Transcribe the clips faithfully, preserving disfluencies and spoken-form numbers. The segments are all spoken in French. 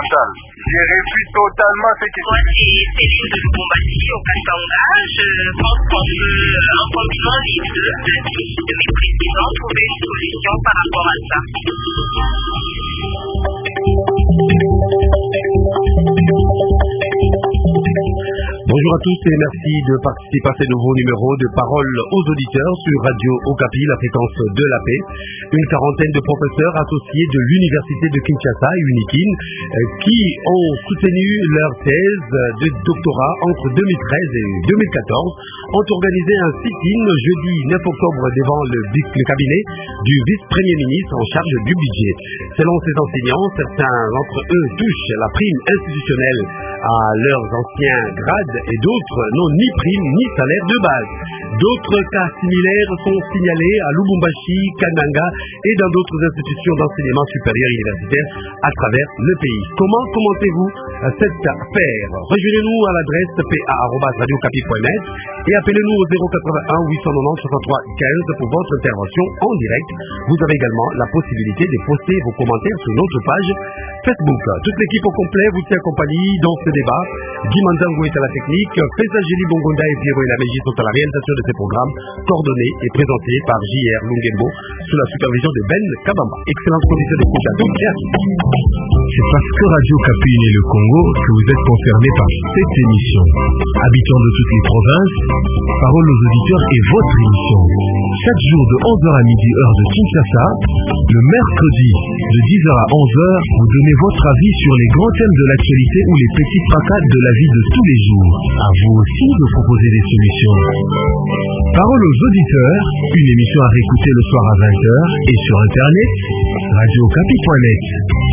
Chantal. Je refuse totalement ce qui... Moi, c'est Céline de Lubumbashi au Katanga. Je pense qu'on peut, en combinant les deux, de, de mes présidents, trouver une solution par rapport à ça. Bonjour à tous et merci de participer à ce nouveau numéro de Parole aux auditeurs sur Radio Okapi, la fréquence de la paix. Une quarantaine de professeurs associés de l'Université de Kinshasa, UNIKIN, qui ont soutenu leur thèse de doctorat entre deux mille treize et deux mille quatorze, ont organisé un sit-in jeudi neuf octobre devant le, le cabinet du vice-premier ministre en charge du budget. Selon ces enseignants, certains d'entre eux touchent la prime institutionnelle à leurs anciens grades et d'autres n'ont ni prime ni salaire de base. D'autres cas similaires sont signalés à Lubumbashi, Kananga et dans d'autres institutions d'enseignement supérieur et universitaire à travers le pays. Comment commentez-vous cette affaire? Rejoignez-nous à l'adresse p a arobase radio okapi point net et appelez-nous au zéro quatre-vingt-un huit cent quatre-vingt-dix soixante-trois quinze pour votre intervention en direct. Vous avez également la possibilité de poster vos commentaires sur notre page Facebook. Toute l'équipe au complet vous tient compagnie dans ce débat. Guy Mandango est à la technique, Fessageli Bongonda et Pierre Laméji sont à la réalisation de ces programmes, coordonnés et présentés par J R Lungembo sous la supervision de Ben Kabamba. Excellente condition d'écoute à tous. C'est parce que Radio Okapi est le Congo que vous êtes concerné par cette émission. Habitants de toutes les provinces, Parole aux auditeurs est votre émission. Chaque jour de onze heures à midi, heure de Kinshasa, le mercredi de dix heures à onze heures, vous donnez votre avis sur les grands thèmes de l'actualité ou les petits fracas de la vie de tous les jours. À vous aussi de proposer des solutions. Parole aux auditeurs, une émission à réécouter le soir à vingt heures et sur internet, radio okapi point net.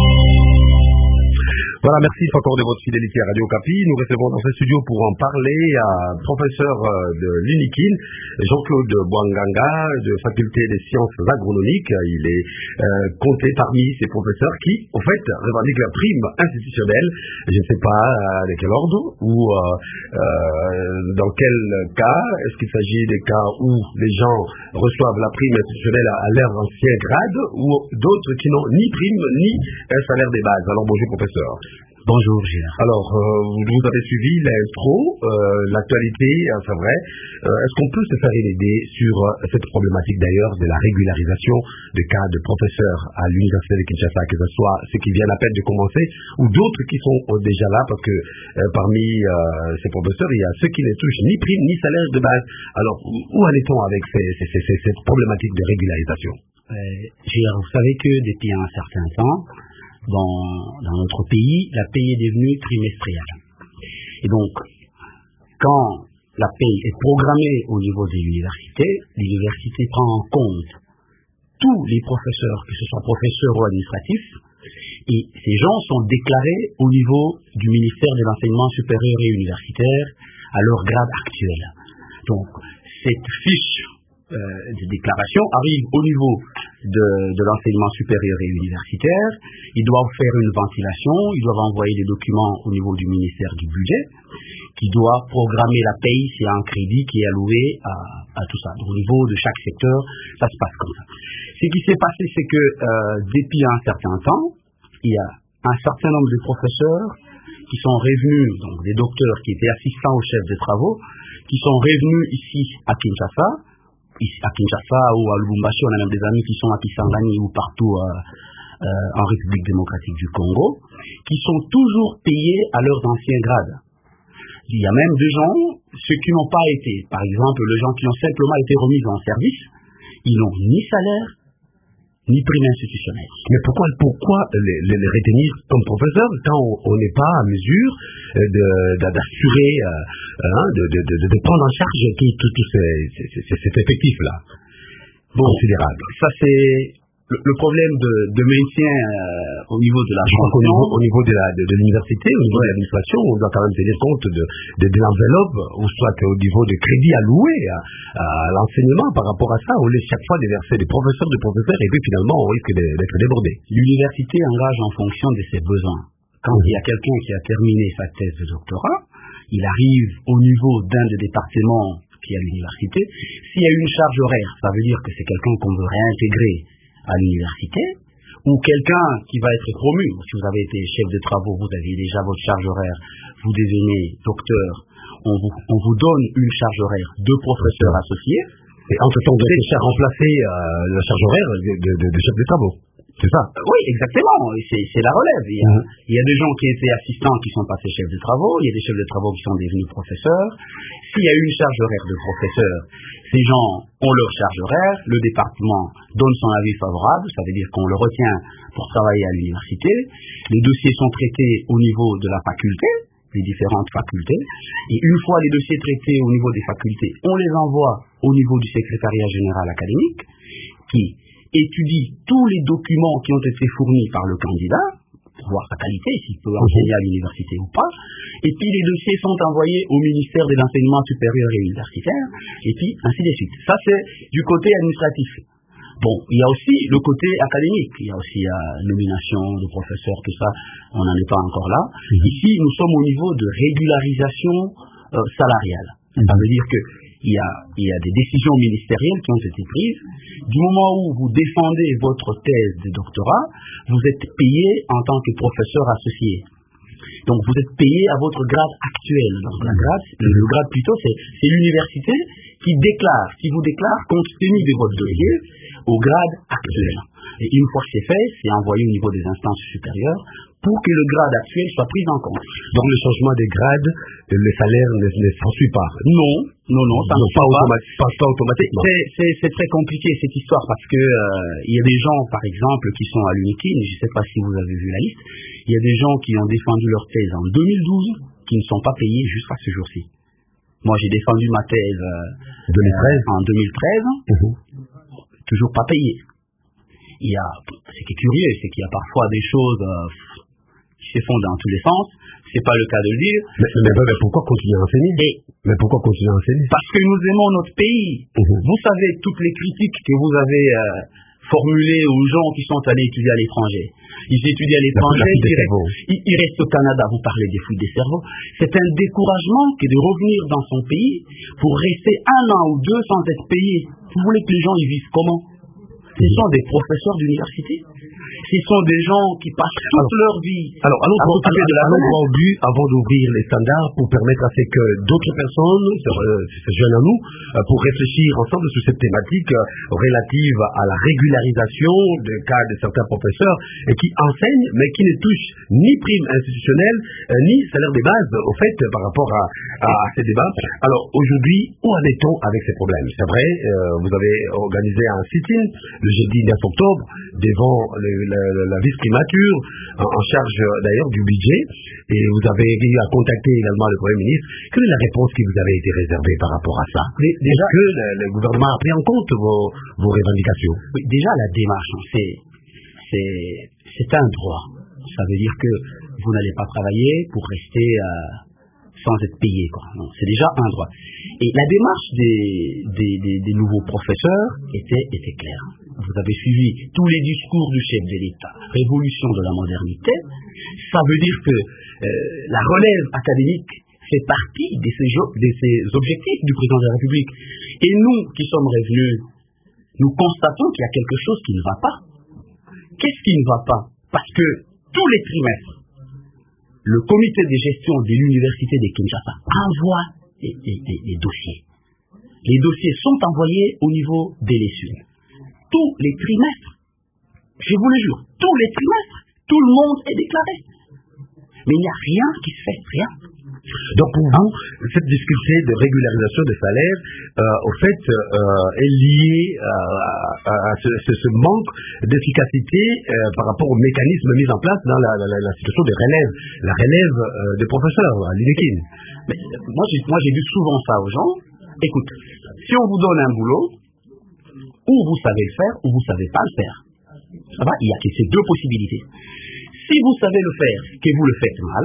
Voilà, merci encore de votre fidélité à Radio Okapi. Nous recevons dans ce studio pour en parler un professeur de l'UNIKIN, Jean-Claude Bouanganga, de faculté des sciences agronomiques. Il est euh, compté parmi ces professeurs qui, en fait, revendiquent la prime institutionnelle. Je ne sais pas euh, de quel ordre ou euh, euh, dans quel cas. Est-ce qu'il s'agit des cas où les gens reçoivent la prime institutionnelle à leur ancien grade ou d'autres qui n'ont ni prime ni un salaire de base? Alors bonjour professeur. Bonjour Gilles. Alors, euh, vous avez suivi l'intro, euh, l'actualité, hein, c'est vrai. Euh, Est-ce qu'on peut se faire une idée sur euh, cette problématique d'ailleurs de la régularisation des cas de professeurs à l'Université de Kinshasa, que ce soit ceux qui viennent à peine de commencer ou d'autres qui sont euh, déjà là, parce que euh, parmi euh, ces professeurs, il y a ceux qui ne touchent ni prime ni salaire de base. Alors, où en est-on avec ces, ces, ces, ces, cette problématique de régularisation? euh, Gilles, vous savez que depuis un certain temps, Dans, dans notre pays, la paye est devenue trimestrielle. Et donc, quand la paye est programmée au niveau de l'université, l'université prend en compte tous les professeurs, que ce soit professeurs ou administratifs, et ces gens sont déclarés au niveau du ministère de l'enseignement supérieur et universitaire à leur grade actuel. Donc, cette fiche euh, de déclaration arrive au niveau de, de l'enseignement supérieur et universitaire. Ils doivent faire une ventilation, ils doivent envoyer des documents au niveau du ministère du budget, qui doit programmer la paye s'il y a un crédit qui est alloué à, à tout ça. Donc, au niveau de chaque secteur, ça se passe comme ça. Ce qui s'est passé, c'est que euh, depuis un certain temps, il y a un certain nombre de professeurs qui sont revenus, donc des docteurs qui étaient assistants au chef de travaux, qui sont revenus ici à Kinshasa, ici à Kinshasa ou à Lubumbashi. On a même des amis qui sont à Kisangani ou partout euh, euh, en République démocratique du Congo, qui sont toujours payés à leurs anciens grades. Il y a même des gens, ceux qui n'ont pas été, par exemple, les gens qui ont simplement été remis en service, ils n'ont ni salaire, ni prime institutionnelle. Mais pourquoi, pourquoi les, les, les retenir comme professeurs quand on n'est pas à mesure d'assurer, euh, hein, de, de, de, de prendre en charge tout, tout, tout ces, ces, ces, cet effectif-là bon, considérable? Ça, c'est le, le problème de, de maintien euh, au niveau de la chambre. Au niveau, au niveau de, la, de, de l'université, au niveau ouais. de l'administration, on doit quand même tenir compte de, de, de l'enveloppe, ou soit au niveau de crédit alloué à, à l'enseignement par rapport à ça. On laisse chaque fois déverser des professeurs, des professeurs, et puis finalement on risque d'être débordé. L'université engage en fonction de ses besoins. Quand mmh. il y a quelqu'un qui a terminé sa thèse de doctorat, il arrive au niveau d'un des départements qui est à l'université. S'il y a une charge horaire, ça veut dire que c'est quelqu'un qu'on veut réintégrer à l'université, ou quelqu'un qui va être promu. Si vous avez été chef de travaux, vous avez déjà votre charge horaire, vous devenez docteur, on vous, on vous donne une charge horaire de professeur associé. Et entre-temps, vous avez remplacé euh, la charge horaire de, de, de, de chef de travaux. C'est ça? Oui, exactement. C'est, c'est la relève. Il y, a, mmh. il y a des gens qui étaient assistants qui sont passés chefs de travaux. Il y a des chefs de travaux qui sont devenus professeurs. S'il y a une charge horaire de professeur, ces gens ont leur charge horaire. Le département donne son avis favorable. Ça veut dire qu'on le retient pour travailler à l'université. Les dossiers sont traités au niveau de la faculté, les différentes facultés. Et une fois les dossiers traités au niveau des facultés, on les envoie au niveau du secrétariat général académique qui étudie tous les documents qui ont été fournis par le candidat, pour voir sa qualité, s'il peut enseigner à l'université ou pas. Et puis les dossiers sont envoyés au ministère de l'enseignement supérieur et universitaire, et puis ainsi de suite. Ça, c'est du côté administratif. Bon, il y a aussi le côté académique. Il y a aussi la nomination de professeurs, tout ça, on n'en est pas encore là. Mmh. Ici, nous sommes au niveau de régularisation euh, salariale. Mmh. Ça veut dire que Il y, a, il y a des décisions ministérielles qui ont été prises. Du moment où vous défendez votre thèse de doctorat, vous êtes payé en tant que professeur associé. Donc vous êtes payé à votre grade actuel. Donc la grade, le grade plutôt, c'est, c'est l'université qui déclare, qui vous déclare compte tenu de votre dossier au grade actuel. Et une fois que c'est fait, c'est envoyé au niveau des instances supérieures pour que le grade actuel soit pris en compte. Donc le changement des grades, le salaire ne, ne s'ensuit pas. Non, non, non, ça ne pas, automati- pas, pas automatiquement. C'est, c'est, c'est très compliqué cette histoire parce que euh, il y a des gens, par exemple, qui sont à l'UNIKIN, je ne sais pas si vous avez vu la liste, il y a des gens qui ont défendu leur thèse en deux mille douze qui ne sont pas payés jusqu'à ce jour-ci. Moi, j'ai défendu ma thèse euh, deux mille treize. Euh, en deux mille treize, mmh. toujours pas payé. Il y a, ce qui est curieux, c'est qu'il y a parfois des choses euh, qui se font dans tous les sens. C'est pas le cas de le dire. Mais, mais, mais pourquoi continuer à enseigner? Et Mais pourquoi continuer à enseigner? Parce que nous aimons notre pays. Mmh. Vous savez, toutes les critiques que vous avez euh, formulées aux gens qui sont allés étudier à l'étranger. Ils étudient à l'étranger, ils, ils, ils restent au Canada, vous parlez des fuites des cerveaux. C'est un découragement que de revenir dans son pays pour rester un an ou deux sans être payé. Vous voulez que les gens y vivent comment? Ce sont des professeurs d'université. Ce sont des gens qui passent toute alors, leur vie alors, allons à s'occuper de la allons au but avant d'ouvrir les standards pour permettre à ce que d'autres personnes euh, se joignent à nous euh, pour réfléchir ensemble sur cette thématique euh, relative à la régularisation des cas de certains professeurs et qui enseignent mais qui ne touchent ni prime institutionnelle euh, ni salaire de base au fait euh, par rapport à, à, à ces débats. Alors aujourd'hui, où en est-on avec ces problèmes? C'est vrai, euh, vous avez organisé un sit-in le jeudi neuf octobre devant le, la, la vice-primature en, en charge d'ailleurs du budget et vous avez eu à contacter également le Premier ministre. Quelle est la réponse qui vous avait été réservée par rapport à ça? Déjà, est-ce que le, le gouvernement a pris en compte vos, vos revendications? Oui, déjà la démarche, c'est, c'est, c'est un droit. Ça veut dire que vous n'allez pas travailler pour rester euh, sans être payé, quoi. Non, c'est déjà un droit. Et la démarche des, des, des, des nouveaux professeurs était, était claire. Vous avez suivi tous les discours du chef de l'État, révolution de la modernité. Ça veut dire que euh, la relève académique fait partie de ces, de ces objectifs du président de la République. Et nous, qui sommes revenus, nous constatons qu'il y a quelque chose qui ne va pas. Qu'est-ce qui ne va pas? Parce que tous les trimestres, le comité de gestion de l'université de Kinshasa envoie les, les, les, les dossiers. Les dossiers sont envoyés au niveau des L E S U. Tous les trimestres, je vous le jure, tous les trimestres, tout le monde est déclaré. Mais il n'y a rien qui se fait, rien. Donc pour vous, cette difficulté de régularisation des salaires, euh, au fait, euh, est liée euh, à, à ce, ce, ce manque d'efficacité euh, par rapport aux mécanismes mis en place dans la, la, la situation de relève, la relève euh, des professeurs à l'UNIKIN. Mais moi j'ai, moi j'ai dit souvent ça aux gens. Écoute, si on vous donne un boulot, ou vous savez le faire, ou vous savez pas le faire. Ça va? Il y a que ces deux possibilités. Si vous savez le faire, que vous le faites mal,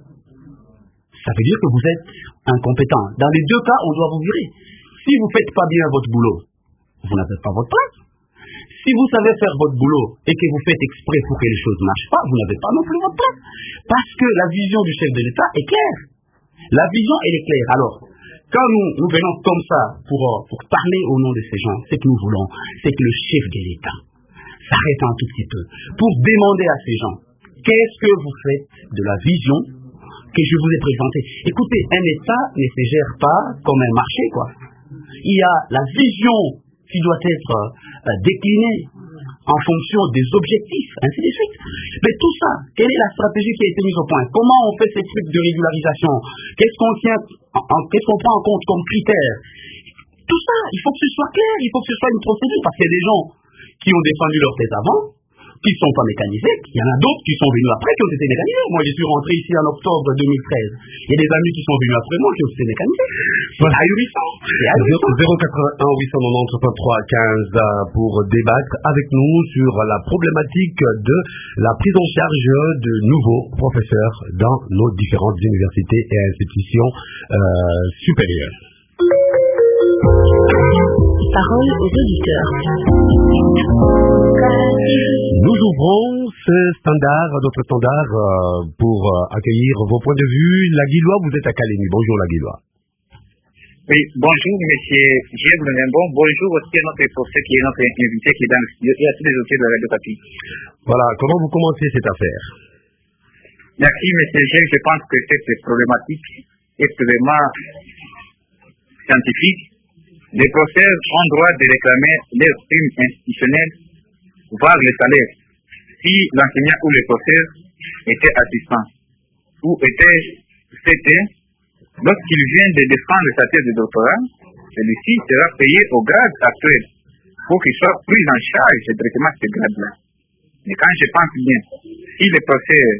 ça veut dire que vous êtes incompétent. Dans les deux cas, on doit vous virer. Si vous ne faites pas bien votre boulot, vous n'avez pas votre place. Si vous savez faire votre boulot et que vous faites exprès pour que les choses ne marchent pas, vous n'avez pas non plus votre place. Parce que la vision du chef de l'État est claire. La vision, elle est claire. Alors, quand nous, nous venons comme ça pour, pour parler au nom de ces gens, ce que nous voulons, c'est que le chef de l'État s'arrête un tout petit peu pour demander à ces gens, qu'est-ce que vous faites de la vision que je vous ai présentée? Écoutez, un État ne se gère pas comme un marché, quoi. Il y a la vision qui doit être euh, déclinée en fonction des objectifs, ainsi de suite. Mais tout ça, quelle est la stratégie qui a été mise au point? Comment on fait ces trucs de régularisation? Qu'est-ce qu'on tient, en, qu'est-ce qu'on prend en compte comme critères? Tout ça, il faut que ce soit clair, il faut que ce soit une procédure, parce qu'il y a des gens qui ont défendu leur tête avant, qui ne sont pas mécanisés, il y en a d'autres qui sont venus après, qui ont été mécanisés. Moi, je suis rentré ici en octobre deux mille treize. Il y a des amis qui sont venus après moi, qui ont été mécanisés. C'est ahurissant. zéro quatre-vingt-un huit cent quatre-vingt-dix soixante-trois quinze pour débattre avec nous sur la problématique de la prise en charge de nouveaux professeurs dans nos différentes universités et institutions euh, supérieures. Parole aux auditeurs. Nous ouvrons ce standard, notre standard, euh, pour euh, accueillir vos points de vue. La Guillois, vous êtes à Calémie. Bonjour la Guillois. Oui, bonjour monsieur Gilles Lebon. Bonjour aussi à notre professeur qui est notre invité qui est dans le studio et à tous les auditeurs de la Radio Capi. Voilà, comment vous commencez cette affaire? Merci monsieur Gilles, je pense que cette problématique est vraiment scientifique. Les professeurs ont droit de réclamer leurs primes institutionnelles, voire les salaires, si l'enseignant ou le professeur était assistant ou était C T. Lorsqu'il vient de défendre sa thèse de doctorat, celui-ci sera payé au grade actuel pour qu'il soit pris en charge du traitement de ce grade-là. Mais quand je pense bien, si les professeurs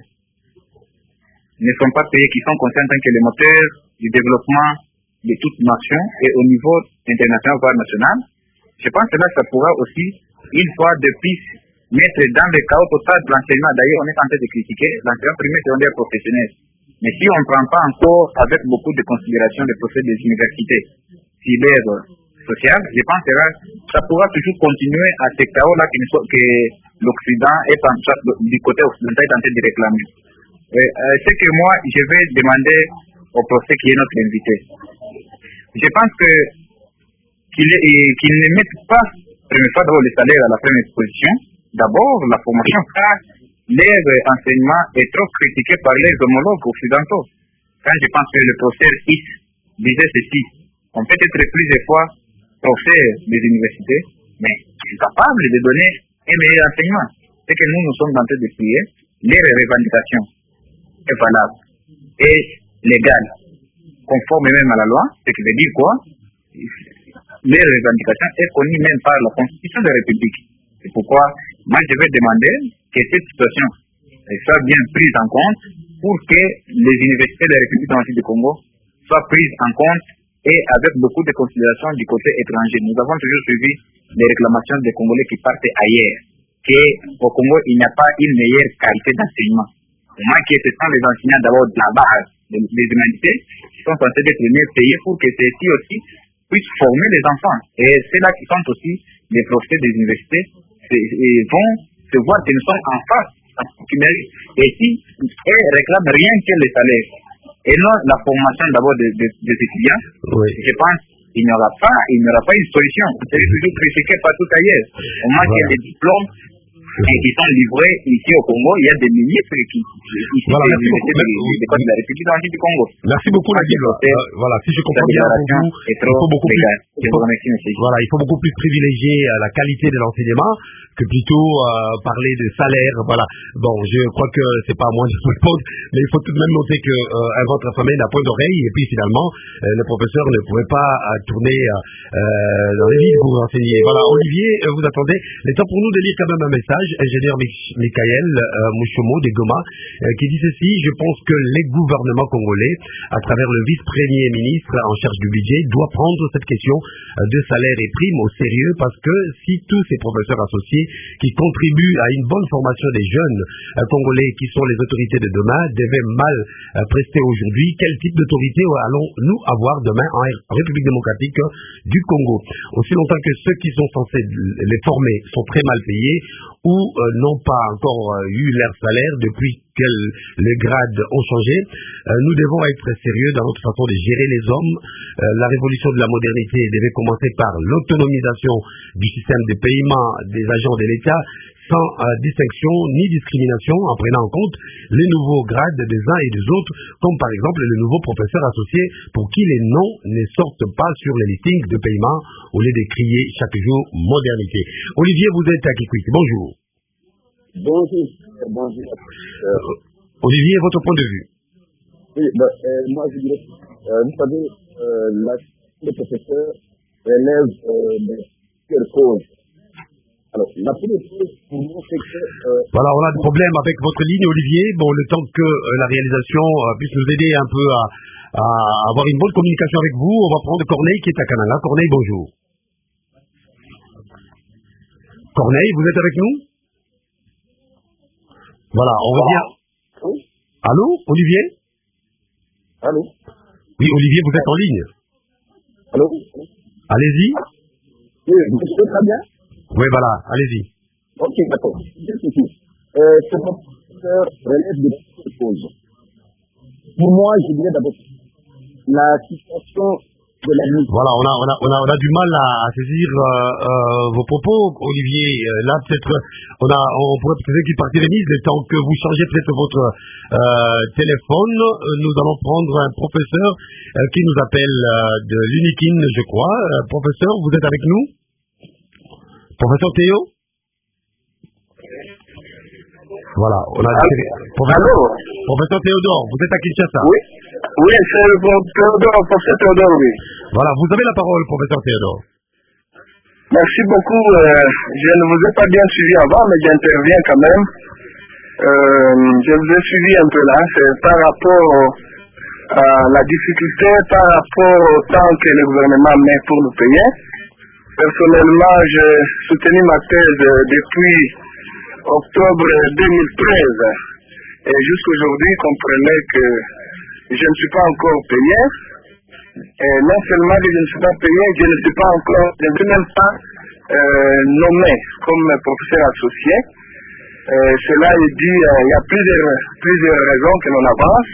ne sont pas payés, qui sont conscients que les moteurs du développement de toute nation et au niveau international voire national, je pense que là, ça pourra aussi, une fois de plus, mettre dans le chaos total de l'enseignement. D'ailleurs, on est en train de critiquer l'enseignement primaire secondaire professionnel. Mais si on ne prend pas encore avec beaucoup de considération le procès des universités cyber sociales, je pense que là, ça pourra toujours continuer à ce chaos-là que, que l'Occident est en, du côté occidental est en train de réclamer. Euh, euh, c'est que moi, je vais demander au procès qui est notre invité. Je pense que qu'il, qu'il ne mette pas, première fois d'abord le salaire à la première position, d'abord la formation, car leur enseignement est trop critiqué par les homologues occidentaux. Quand je pense que le professeur Is disait ceci, on peut être plusieurs fois professeur des universités, mais capable de donner un meilleur enseignement. C'est que nous, nous sommes en train de prier, les revendications est valable et légale, conforme même à la loi, ce qui veut dire quoi? Les revendications est connues même par la Constitution de la République. C'est pourquoi, moi, je vais demander que cette situation soit bien prise en compte pour que les universités de la République démocratique du Congo soient prises en compte et avec beaucoup de considération du côté étranger. Nous avons toujours suivi les réclamations des Congolais qui partent ailleurs, qu'au Congo, il n'y a pas une meilleure qualité d'enseignement. Au moins que ce sont les enseignants d'abord de la base des humanités qui sont censés être mieux payés pour que ceux-ci aussi puissent former les enfants. Et c'est là qui sont aussi les professeurs des universités et vont se voir que nous sommes en face et si elles réclament rien que le salaire et non la formation d'abord des, des, des étudiants, oui. Je pense qu'il n'y aura pas, il n'y aura pas une solution. C'est toujours critiqué partout ailleurs. Au moins qu'il y a des diplômes et qui sont livrés ici au Congo, il y a des ministres qui ici voilà, des universités de, de la République démocratique du Congo. Merci beaucoup, la euh, voilà, si je comprends bien, pour vous, il faut beaucoup plus, il faut, voilà, il faut beaucoup plus privilégier la qualité de l'enseignement que plutôt euh, parler de salaire. Voilà. Bon, je crois que c'est pas à moi de répondre, mais il faut tout de même noter que euh, un ventre affamé n'a point d'oreille, et puis finalement, euh, le professeur ne pouvait pas euh, tourner euh, dans les livres pour enseigner. Voilà, Olivier, euh, vous attendez. Il est temps pour nous de lire quand même un message. Ingénieur Michael euh, Mouchomo de Goma, euh, qui dit ceci: je pense que les gouvernements congolais, à travers le vice-premier ministre en charge du budget, doit prendre cette question euh, de salaire et primes au sérieux, parce que si tous ces professeurs associés qui contribuent à une bonne formation des jeunes euh, congolais qui sont les autorités de demain devaient mal euh, prester aujourd'hui, quel type d'autorité allons-nous avoir demain en République démocratique du Congo? Aussi longtemps que ceux qui sont censés les former sont très mal payés ou euh, n'ont pas encore euh, eu leur salaire depuis que les grades ont changé, euh, nous devons être sérieux dans notre façon de gérer les hommes. Euh, la révolution de la modernité devait commencer par l'autonomisation du système de paiement des agents de l'État. sans euh, distinction ni discrimination, en prenant en compte les nouveaux grades des uns et des autres, comme par exemple le nouveau professeur associé pour qui les noms ne sortent pas sur les listings de paiement au lieu de crier chaque jour modernité. Olivier, vous êtes à Kikwit. Bonjour. Bonjour. Bonjour. Euh, Olivier, votre point de vue? Oui, ben, euh, moi je dirais, euh, vous savez, euh, la, le professeur relève euh, de quelle cause. Alors, la première chose pour moi, c'est que... Euh, voilà, on a des problèmes avec votre ligne, Olivier. Bon, le temps que euh, la réalisation euh, puisse nous aider un peu à, à avoir une bonne communication avec vous, on va prendre Corneille qui est à Canada. Corneille, bonjour. Corneille, vous êtes avec nous? Voilà, on revient. Oui. Allô, Olivier? Allô? Oui, Olivier, vous êtes en ligne. Allô? Allez-y. Oui, vous m'entendez très bien? Oui, voilà, allez-y. Ok, d'accord. Euh, ce professeur relève de deux choses. Pour moi, je dirais d'abord la situation de la musique. Voilà, on a, on a, on a, on a du mal à, à saisir euh, euh, vos propos, Olivier. Euh, là, peut-être, on a, on pourrait peut-être qu'il partirait le temps que vous changez peut-être votre euh, téléphone. Nous allons prendre un professeur euh, qui nous appelle euh, de l'Unikin, je crois. Euh, professeur, vous êtes avec nous? Professeur Théo? Voilà, on a... Professeur, professeur Théodore, vous êtes à Kinshasa? Oui, oui, c'est le Théodore, professeur Théodore, oui. Voilà, vous avez la parole, professeur Théodore. Merci beaucoup. Euh, je ne vous ai pas bien suivi avant, mais j'interviens quand même. Euh, je vous ai suivi un peu là. C'est par rapport à la difficulté, par rapport au temps que le gouvernement met pour nous payer. Personnellement, j'ai soutenu ma thèse depuis octobre deux mille treize. Et jusqu'aujourd'hui, comprenez que je ne suis pas encore payé. Et non seulement que je ne suis pas payé, je ne suis pas encore, je ne suis même pas euh, nommé comme professeur associé. Euh, cela est dit, euh, il y a plusieurs, plusieurs raisons que l'on avance.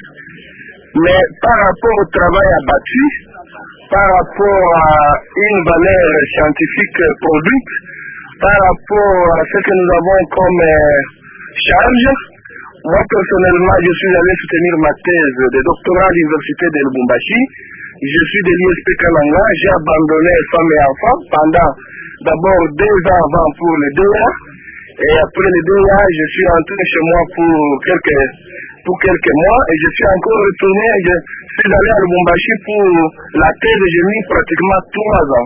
Mais par rapport au travail abattu, par rapport à une valeur scientifique produite, par rapport à ce que nous avons comme euh, charge, moi personnellement, je suis allé soutenir ma thèse de doctorat à l'université de Lubumbashi. Je suis de l'I S P Kalanga, j'ai abandonné femmes et enfants pendant d'abord deux ans avant pour le D A, et après le D A, je suis rentré chez moi pour quelques, pour quelques mois, et je suis encore retourné, je suis allé à Lubumbashi pour la thèse, j'ai mis pratiquement trois ans.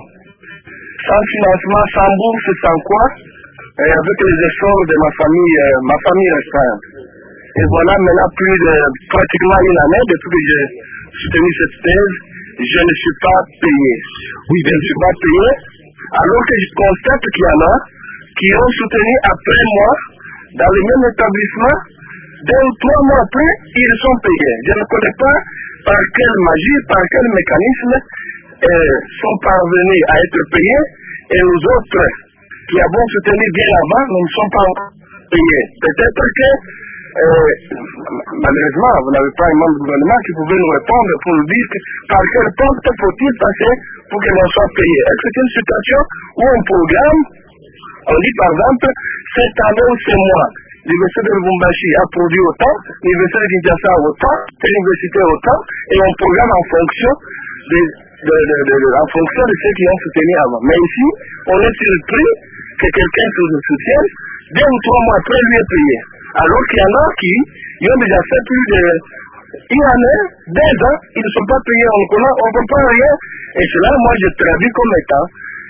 Sans financement, sans bourse, sans quoi, et avec les efforts de ma famille, euh, ma famille restreinte. Et voilà maintenant plus de pratiquement une année depuis que j'ai soutenu cette thèse, je ne suis pas payé. Oui, je ne suis pas payé, alors que je constate qu'il y en a qui ont soutenu après moi dans le même établissement, deux ou trois mois après, ils sont payés. Je ne connais pas par quelle magie, par quel mécanisme euh, sont parvenus à être payés, et nous autres qui avons soutenu bien avant, nous ne sommes pas payés. Peut-être que Euh, malheureusement, vous n'avez pas un membre du gouvernement qui pouvait nous répondre pour nous dire que, par quel poste faut-il passer pour que l'on soit payé. Est-ce que c'est une situation où un programme, on dit par exemple, cette année ou ce mois, l'université de Lubumbashi a produit autant, l'université de Kinshasa autant, l'université autant, et on programme en fonction de, de, de, de, de, en fonction de ceux qui ont soutenu avant. Mais ici, on est surpris que quelqu'un se soutienne, deux ou trois mois après lui est payé. Alors qu'il y en a qui ils ont déjà fait plus de une année, deux ans, ils ne sont pas payés, on ne comprend rien. Et cela, moi, je traduis comme étant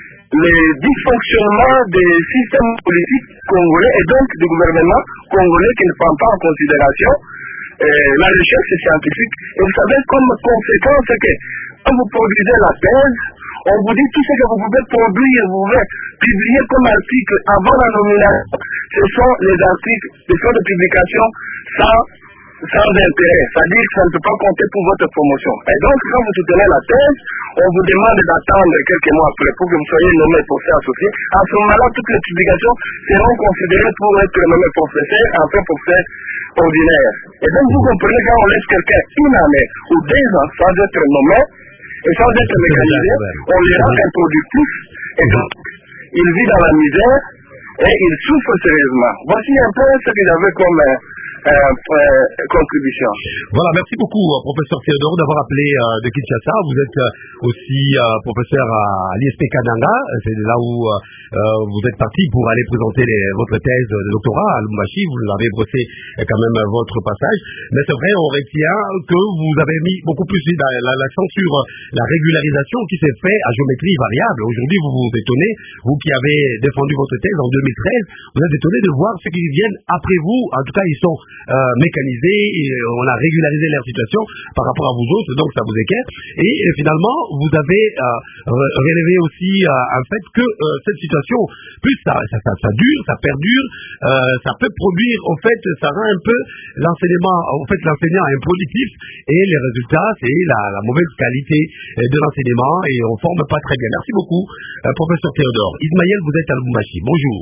le dysfonctionnement des systèmes politiques congolais et donc du gouvernement congolais qui ne prend pas en considération euh, la recherche scientifique. Et vous savez, comme conséquence, c'est que quand vous produisez la thèse, on vous dit tout ce que vous pouvez produire, vous pouvez publier comme article avant la nomination. Ce sont les articles, les fonds de publication sans, sans intérêt. C'est-à-dire que ça ne peut pas compter pour votre promotion. Et donc, quand vous soutenez la thèse, on vous demande d'attendre quelques mois après pour que vous soyez nommé professeur associé. À ce moment-là, toutes les publications seront considérées pour être nommé professeur, enfin professeur ordinaire. Et donc, vous comprenez, quand on laisse quelqu'un une année ou deux ans sans être nommé, et sans être mécanisé, on les rend improductifs, et donc, il vit dans la misère, et ils souffrent sérieusement. Voici un peu ce que j'avais comme euh, euh, euh, contribution. Voilà, merci beaucoup, euh, professeur Théodore, d'avoir appelé euh, de Kinshasa. Vous êtes euh, aussi euh, professeur à l'I S P Kananga. C'est là où euh, euh, vous êtes parti pour aller présenter les, votre thèse de doctorat à Lubumbashi. Vous l'avez brossé euh, quand même euh, votre passage. Mais c'est vrai, on retient que vous avez mis beaucoup plus l'accent sur euh, la régularisation qui s'est fait à géométrie variable. Aujourd'hui, vous vous étonnez, vous qui avez défendu votre thèse en deux mille treize, vous êtes étonné de voir ceux qui viennent après vous. En tout cas, ils sont euh, mécanisés, et on a régularisé leur situation par rapport à vous autres, donc ça vous équerre. Et, et finalement, vous avez euh, relevé aussi euh, un fait que euh, cette situation, plus ça, ça, ça, ça dure, ça perdure, euh, ça peut produire, au fait, ça rend un peu l'enseignement, au fait, l'enseignant improductif, et les résultats, c'est la, la mauvaise qualité de l'enseignement, et on forme pas très bien. Merci beaucoup, euh, professeur Théodore. Ismaël, vous êtes à Lubumbashi. Bonjour.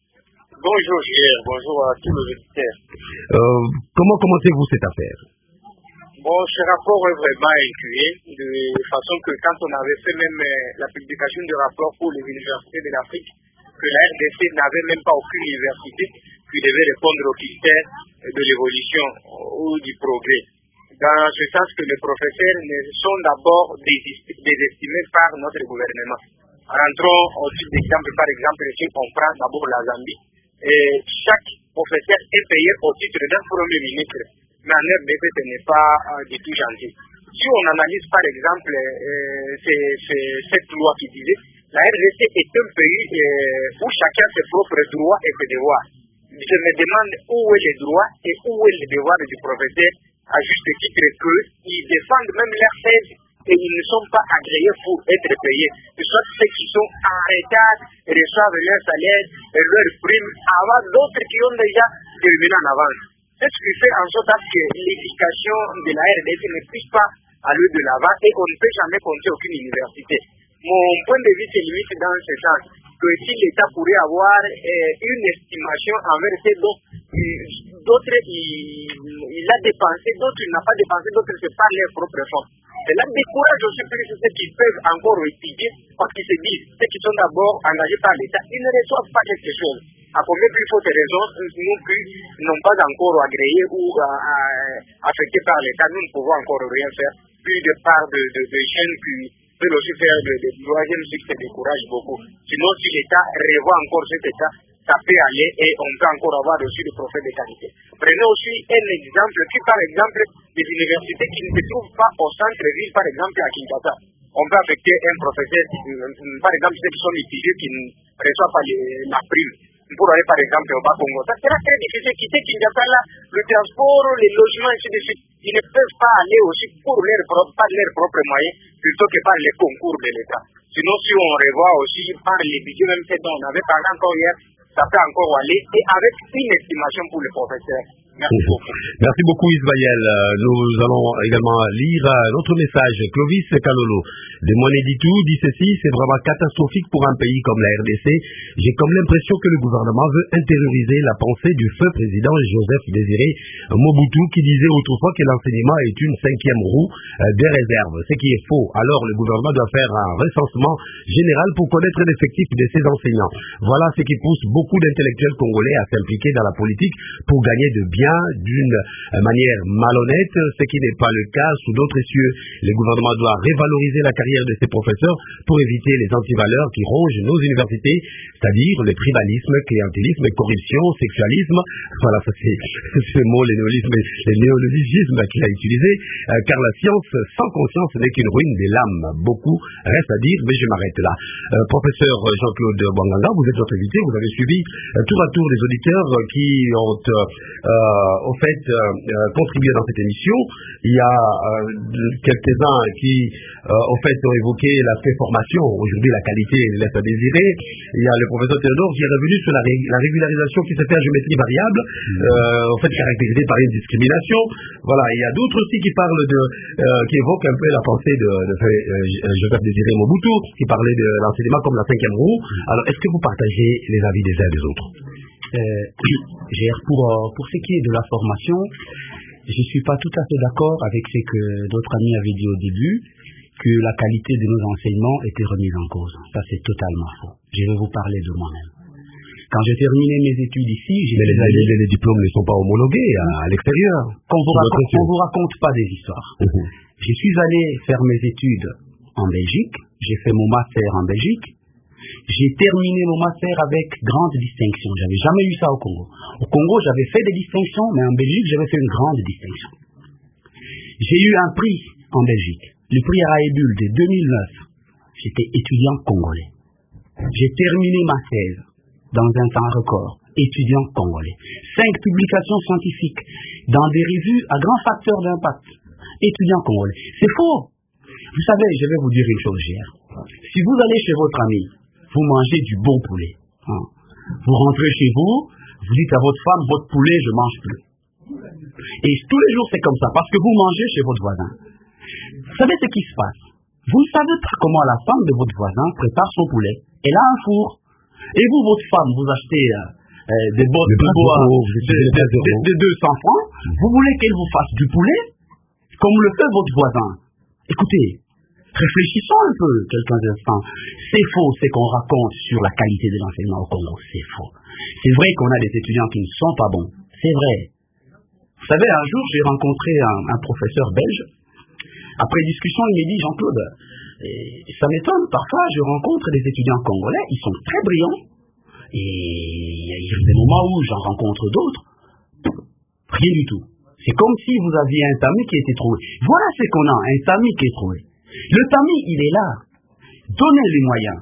Bonjour, Pierre. Bonjour à tous les auditeurs. Euh, comment commencez-vous cette affaire? Bon, ce rapport est vraiment inquiétant, de façon que quand on avait fait même euh, la publication du rapport pour les universités de l'Afrique, que la R D C n'avait même pas aucune université qui devait répondre aux critères de l'évolution ou du progrès. Dans ce sens que les professeurs sont d'abord désestimés par notre gouvernement. Rentrons au titre d'exemple, par exemple, si on prend d'abord la Zambie, et chaque professeur est payé au titre d'un premier ministre. Mais en R D C, ce n'est pas euh, du tout gentil. Si on analyse par exemple euh, c'est, c'est cette loi qui disait la R D C est un pays euh, où chacun a ses propres droits et ses devoirs. Je me demande où est le droit et où est le devoir du professeur, à juste titre qu'ils défendent même leur thèse et ils ne sont pas agréés pour être payés. Soit ceux qui sont en retard reçoivent leur salaire et leur prime avant d'autres qui ont déjà terminé en avance. C'est ce qui fait en sorte que l'éducation de la R D C ne puisse pas aller de l'avant et on ne peut jamais compter aucune université. Mon point de vue se limite dans ce sens, que si l'État pourrait avoir euh, une estimation envers ces dons, d'autres il, il a dépensé, d'autres il n'a pas dépensé, d'autres c'est par leurs propres fonds. Cela décourage aussi plus ceux qui peuvent encore étudier parce qu'ils se disent, ceux qui sont d'abord engagés par l'État, ils ne reçoivent pas quelque chose. À combien plus forte raison, nous qui n'ont pas encore agréé ou euh, affectés par l'État, nous ne pouvons encore rien faire. Plus de part de, de, de jeunes qui veulent aussi faire de, de troisième cycle, ça décourage beaucoup. Sinon, si l'État revoit encore cet État, ça peut aller et on peut encore avoir aussi des prophètes de qualité. Prenez aussi un exemple qui, par exemple, des universités qui ne se trouvent pas au centre-ville, par exemple à Kinshasa. On peut affecter un professeur, par exemple, ceux qui sont étudiants qui ne reçoivent pas les, la prime. Pour aller par exemple au Bas-Congo. Ça sera très difficile de quitter Kinshasa là, le transport, les logements, ainsi de suite. Ils ne peuvent pas aller aussi pour leur propre, par leurs propres moyens, plutôt que par les concours de l'État. Sinon, si on revoit aussi par les budgets, même ce dont on avait parlé encore hier, ça peut encore aller, et avec une estimation pour les professeurs. Merci beaucoup. Merci beaucoup Ismaël. Nous allons également lire notre message. Clovis Kalolo de Monéditou dit ceci, c'est vraiment catastrophique pour un pays comme la R D C. J'ai comme l'impression que le gouvernement veut intérioriser la pensée du feu président Joseph Désiré Mobutu qui disait autrefois que l'enseignement est une cinquième roue des réserves. Ce qui est faux. Alors le gouvernement doit faire un recensement général pour connaître l'effectif de ses enseignants. Voilà ce qui pousse beaucoup d'intellectuels congolais à s'impliquer dans la politique pour gagner de bien d'une manière malhonnête, ce qui n'est pas le cas sous d'autres cieux. Le gouvernement doit revaloriser la carrière de ses professeurs pour éviter les antivaleurs qui rongent nos universités, c'est-à-dire le tribalisme, clientélisme, corruption, sexualisme. Voilà, ça c'est ce mot, le néologisme, le néologisme qu'il a utilisé, euh, car la science sans conscience n'est qu'une ruine des lames. Beaucoup reste à dire, mais je m'arrête là. Euh, professeur Jean-Claude Bwanganga, vous êtes notre invité, vous avez suivi euh, tour à tour les auditeurs euh, qui ont euh, au fait euh, euh, contribué dans cette émission. Il y a euh, quelques-uns qui euh, au fait ont évoqué l'aspect formation. Aujourd'hui la qualité laisse à désirer. Il y a le professeur Théodore qui est revenu sur la, ré la régularisation qui se fait à géométrie variable, euh, au fait caractérisée par une discrimination. Voilà, il y a d'autres aussi qui parlent de euh, qui évoquent un peu la pensée de, de, de euh, Joseph Désiré Mobutu, qui parlait de l'enseignement comme la cinquième roue. Alors est-ce que vous partagez les avis des uns et des autres? Euh, pour, pour ce qui est de la formation, je ne suis pas tout à fait d'accord avec ce que d'autres amis avaient dit au début, que la qualité de nos enseignements était remise en cause. Ça, c'est totalement faux. Je vais vous parler de moi-même. Quand j'ai terminé mes études ici, j'ai Mais les, allé... les, les diplômes ne sont pas homologués à, à l'extérieur. Qu'on vous raconte, on vous raconte pas des histoires. Mmh. Je suis allé faire mes études en Belgique. J'ai fait mon master en Belgique. J'ai terminé mon master avec grande distinction. J'avais jamais eu ça au Congo. Au Congo, j'avais fait des distinctions, mais en Belgique, j'avais fait une grande distinction. J'ai eu un prix en Belgique, le prix Raébul de deux mille neuf. J'étais étudiant congolais. J'ai terminé ma thèse dans un temps record, étudiant congolais. Cinq publications scientifiques dans des revues à grand facteur d'impact, étudiant congolais. C'est faux. Vous savez, je vais vous dire une chose, J R. Si vous allez chez votre ami, vous mangez du bon poulet. Hein. Vous rentrez chez vous, vous dites à votre femme, votre poulet, je mange plus. Et tous les jours, c'est comme ça, parce que vous mangez chez votre voisin. Vous savez ce qui se passe? Vous ne savez pas comment la femme de votre voisin prépare son poulet. Elle a un four. Et vous, votre femme, vous achetez euh, euh, des bottes de bois de, de, de, de deux cents francs. Vous voulez qu'elle vous fasse du poulet comme le fait votre voisin. Écoutez, réfléchissons un peu quelques instants. C'est faux ce qu'on raconte sur la qualité de l'enseignement au Congo. C'est faux. C'est vrai qu'on a des étudiants qui ne sont pas bons. C'est vrai. Vous savez, un jour, j'ai rencontré un, un professeur belge. Après discussion, il m'a dit, Jean-Claude, ça m'étonne, parfois je rencontre des étudiants congolais, ils sont très brillants, et il y a des moments où j'en rencontre d'autres, rien du tout. C'est comme si vous aviez un tamis qui était trouvé. Voilà ce qu'on a, un tamis qui est trouvé. Le tamis, il est là. Donnez les moyens.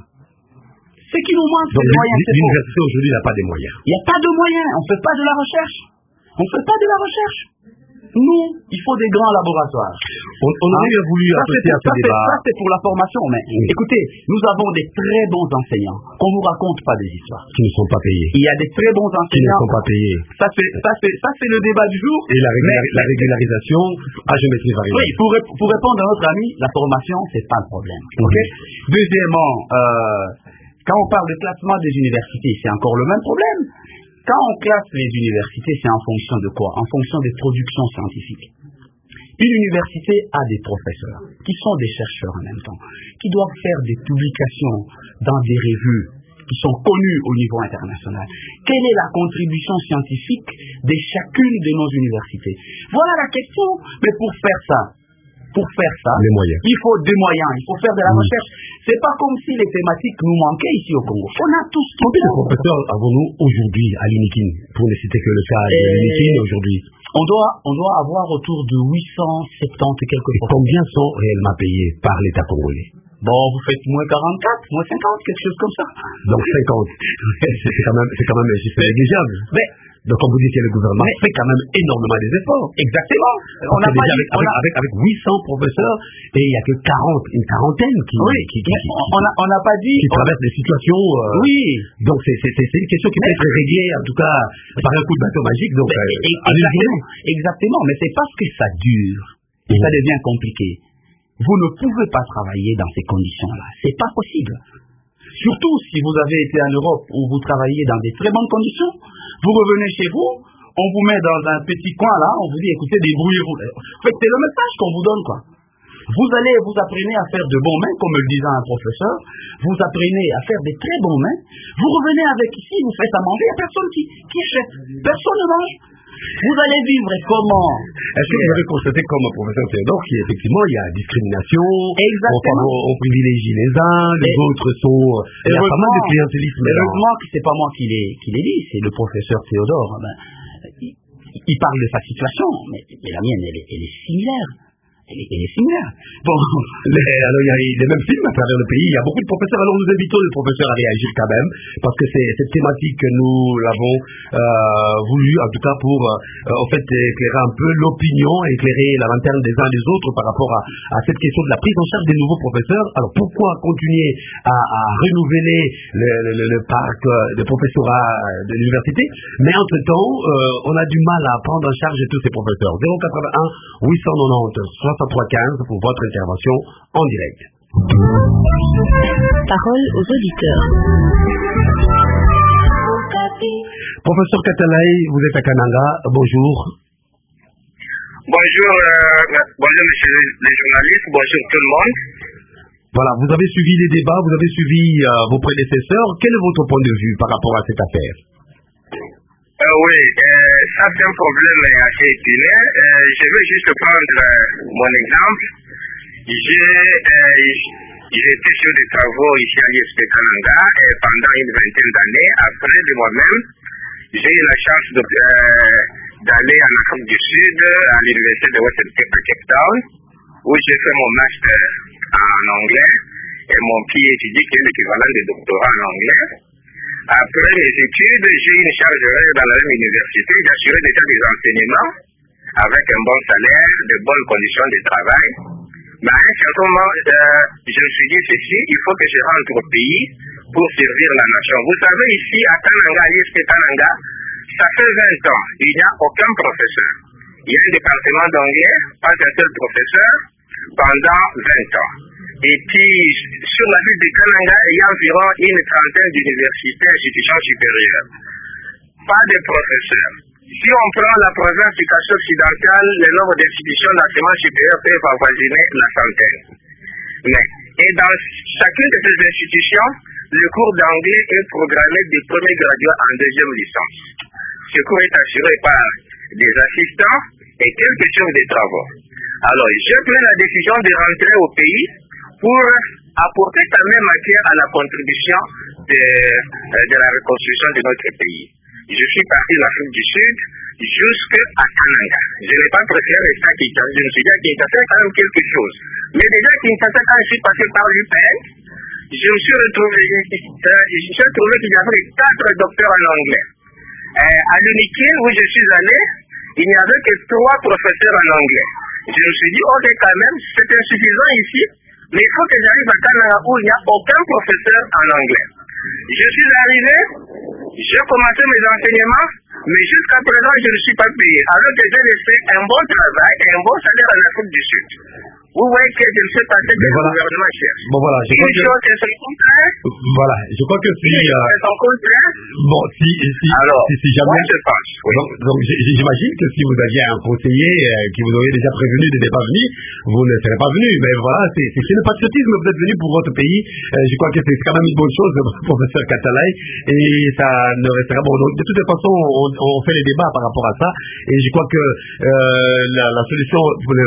Ce qui nous manque, c'est les moyens. L'université aujourd'hui n'a pas de moyens. Il n'y a pas de moyens, on ne fait pas de la recherche. On ne fait pas de la recherche. Nous, il faut des grands laboratoires. On, on aurait hein? voulu associer à ce débat. Ça, c'est pour la formation. Mais oui. Écoutez, nous avons des très bons enseignants. Qu'on ne vous raconte pas des histoires. Qui ne sont pas payés. Il y a des très bons enseignants. Qui ne sont pas payés. Ça, c'est, ça, c'est, ça, c'est le débat du jour. Et la, régula mais, la régularisation à géométrie variable. Oui, pour, pour répondre à notre ami, la formation, c'est pas le problème. Okay? Okay. Deuxièmement, euh, quand on parle de classement des universités, c'est encore le même problème. Quand on classe les universités, c'est en fonction de quoi? En fonction des productions scientifiques. Une université a des professeurs, qui sont des chercheurs en même temps, qui doivent faire des publications dans des revues qui sont connues au niveau international. Quelle est la contribution scientifique de chacune de nos universités? Voilà la question. Mais pour faire ça, pour faire ça, les moyens. Il faut des moyens, il faut faire de la mmh. recherche. C'est pas comme si les thématiques nous manquaient ici au Congo. On a tous tout. Combien de professeurs avons-nous aujourd'hui à l'I N I C I N, pour ne citer que le cas de l'I N I C I N aujourd'hui? On doit, on doit avoir autour de huit cent soixante-dix et quelques professeurs. Combien sont réellement payés par l'État congolais? Bon, vous faites moins quarante-quatre, moins cinquante, quelque chose comme ça. Donc cinquante. c'est quand même, c'est quand même, c'est négligeable. Mais, donc, comme vous dites, le gouvernement mais, fait quand même énormément des efforts. Exactement. On a pas dit, avec, on a... Avec, avec huit cents professeurs, et il n'y a que quarante, une quarantaine qui, oui, qui, qui, qui, on n'a on a pas dit, qui traversent des situations. Euh, oui. Donc, c'est une question qui mais, peut être réglée, en tout cas, par un coup de bateau magique. Donc, mais, euh, exactement, exactement. Mais c'est parce que ça dure, et mmh. ça devient compliqué. Vous ne pouvez pas travailler dans ces conditions-là. C'est pas possible. Surtout si vous avez été en Europe où vous travaillez dans des très bonnes conditions, vous revenez chez vous, on vous met dans un petit coin là, on vous dit écoutez, débrouillez-vous. En fait, c'est le message qu'on vous donne, quoi. Vous allez, vous apprenez à faire de bons mains, comme le disait un professeur, vous apprenez à faire des très bons mains, vous revenez avec ici, vous faites à manger, il n'y a personne qui, qui achète, personne ne mange. Vous allez vivre comment? Est-ce que vous avez constaté comme professeur Théodore qu'effectivement il y a discrimination, exactement. On, on privilégie les uns, les et autres sont... Il y a pas mal de clientélisme. Heureusement que c'est pas moi qui l'ai dit, c'est le professeur Théodore. Ben, il, il parle de sa situation, mais, mais la mienne, elle est, elle est similaire. Elle est, elle est similaire. Bon, les, alors il y a les mêmes films à travers le pays. Il y a beaucoup de professeurs. Alors nous invitons les professeurs à réagir quand même, parce que c'est cette thématique que nous l'avons euh, voulu, en tout cas pour, euh, en fait, éclairer un peu l'opinion, éclairer la lanterne des uns des autres par rapport à, à cette question de la prise en charge des nouveaux professeurs. Alors pourquoi continuer à, à renouveler le, le, le parc de professorat de l'université, mais entre-temps, euh, on a du mal à prendre en charge tous ces professeurs. zéro quatre-vingt-un huit cent quatre-vingt-dix soixante-trois quinze pour votre intervention en direct. Parole aux auditeurs. Professeur Katalaï, vous êtes à Kananga. Bonjour. Bonjour, euh, bonjour monsieur les journalistes, bonjour tout le monde. Voilà, vous avez suivi les débats, vous avez suivi euh, vos prédécesseurs. Quel est votre point de vue par rapport à cette affaire? Euh, oui, euh, ça c'est un problème assez épineux. Euh, je vais juste prendre euh, mon exemple. J'ai euh, j'étais sur des travaux ici à l'I S P Kananga et pendant une vingtaine d'années. Après de moi-même, j'ai eu la chance de, euh, d'aller en Afrique du Sud à l'université de Western Cape à Cape Town, où j'ai fait mon master en anglais et mon P H D qui est l'équivalent de doctorat en anglais. Après mes études, j'ai eu une charge horaire dans la même université. J'assurais déjà des enseignements avec un bon salaire, de bonnes conditions de travail. Mais à un certain moment, euh, je me suis dit ceci, il faut que je rentre au pays pour servir la nation. Vous savez, ici à Kananga, à l'I S P Kananga, ça fait vingt ans, il n'y a aucun professeur. Il y a un département d'anglais, pas un seul professeur, pendant vingt ans. Et puis, sur la ville de Kananga, il y a environ une trentaine d'universités et institutions supérieures. Pas de professeurs. Si on prend la province du Kassai occidental, le nombre d'institutions d'enseignement supérieur peut avoisiner la centaine. Mais, et dans chacune de ces institutions, le cours d'anglais est programmé du premier graduat en deuxième licence. Ce cours est assuré par des assistants et quelques chefs de travaux. Alors, j'ai pris la décision de rentrer au pays pour apporter quand même matière à la contribution de, de la reconstruction de notre pays. Je suis parti de l'Afrique du Sud jusqu'à Kananga. Je n'ai pas préféré rester à Kinshasa. Je me suis dit à Kinshasa, c'est quand même quelque chose. Mais déjà à Kinshasa, quand je suis passé par l'U P N, je me suis retrouvé, euh, je me suis retrouvé qu'il y avait quatre docteurs en anglais. Euh, à l'Unikin, où je suis allé, il n'y avait que trois professeurs en anglais. Je me suis dit, ok, quand même, c'est insuffisant ici, mais il faut que j'arrive à Kananga où il n'y a aucun professeur en anglais. Je suis arrivé, j'ai commencé mes enseignements, mais jusqu'à présent, je ne suis pas payé. Alors que j'ai laissé un bon travail et un bon salaire en Afrique du Sud. Vous voyez que je ne sais pas ce que le voilà. gouvernement cherche. Bon, voilà, je Une crois que... chose est son contraire. Voilà, je crois que si... Une chose est son contraire. Bon, si, si, Alors, si, si jamais... moi je pense. Oui. Donc, donc j'imagine que si vous aviez un conseiller euh, qui vous aurait déjà prévenu de ne pas venir, vous ne serez pas venu. Mais voilà, c'est le patriotisme, vous êtes venu pour votre pays. Euh, je crois que c'est quand même une bonne chose, professeur Katalai, et ça ne restera bon. Donc, de toute façon, on, on fait les débats par rapport à ça, et je crois que euh, la, la solution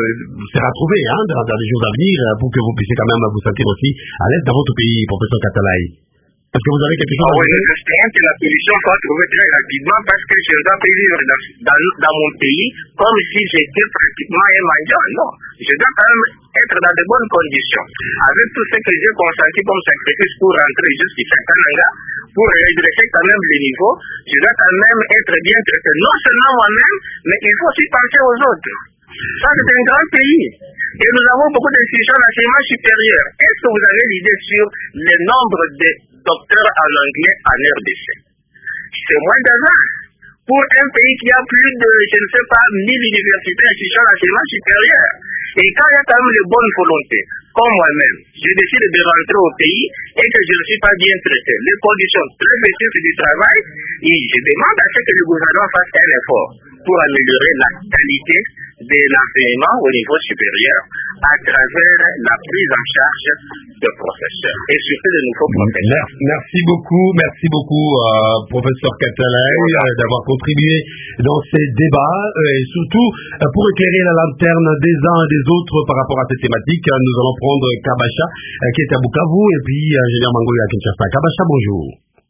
sera trouvée hein, dans, dans les jours à venir pour que vous puissiez quand même vous sentir aussi à l'aise dans votre pays, professeur Katalai. Est-ce que vous avez quelque chose ah, à oui, dire? j'espère que la solution soit trouvée très rapidement parce que je ne dois pas vivre dans, dans, dans mon pays comme si j'étais pratiquement un mendiant. Non, je dois quand même être dans de bonnes conditions. Avec tout ce que j'ai consenti comme sacrifice pour rentrer jusqu'ici à Kananga, pour redresser quand même le niveau, je dois quand même être bien traité. Non seulement moi-même, mais il faut aussi penser aux autres. Ça, c'est un grand pays. Et nous avons beaucoup d'institutions d'enseignement supérieur. Est-ce que vous avez l'idée sur le nombre de docteurs en anglais en R D C? C'est moins d'un an. Pour un pays qui a plus de, je ne sais pas, mille universités et institutions d'enseignement supérieur. Et quand il y a quand même les bonnes volontés, comme moi-même, je décide de rentrer au pays et que je ne suis pas bien traité. Les conditions très spécifiques du travail, et je demande à ce que le gouvernement fasse un effort pour améliorer la qualité de l'enseignement au niveau supérieur à travers la prise en charge de professeurs et surtout de nouveaux professeurs. Merci beaucoup, merci beaucoup, euh, professeur Katalai, euh, d'avoir contribué dans ces débats euh, et surtout euh, pour éclairer la lanterne des uns et des autres par rapport à cette thématique. Euh, nous allons prendre Kabacha euh, qui est à Bukavu et puis ingénieur Mangoya à Kinshasa. Kabacha, bonjour.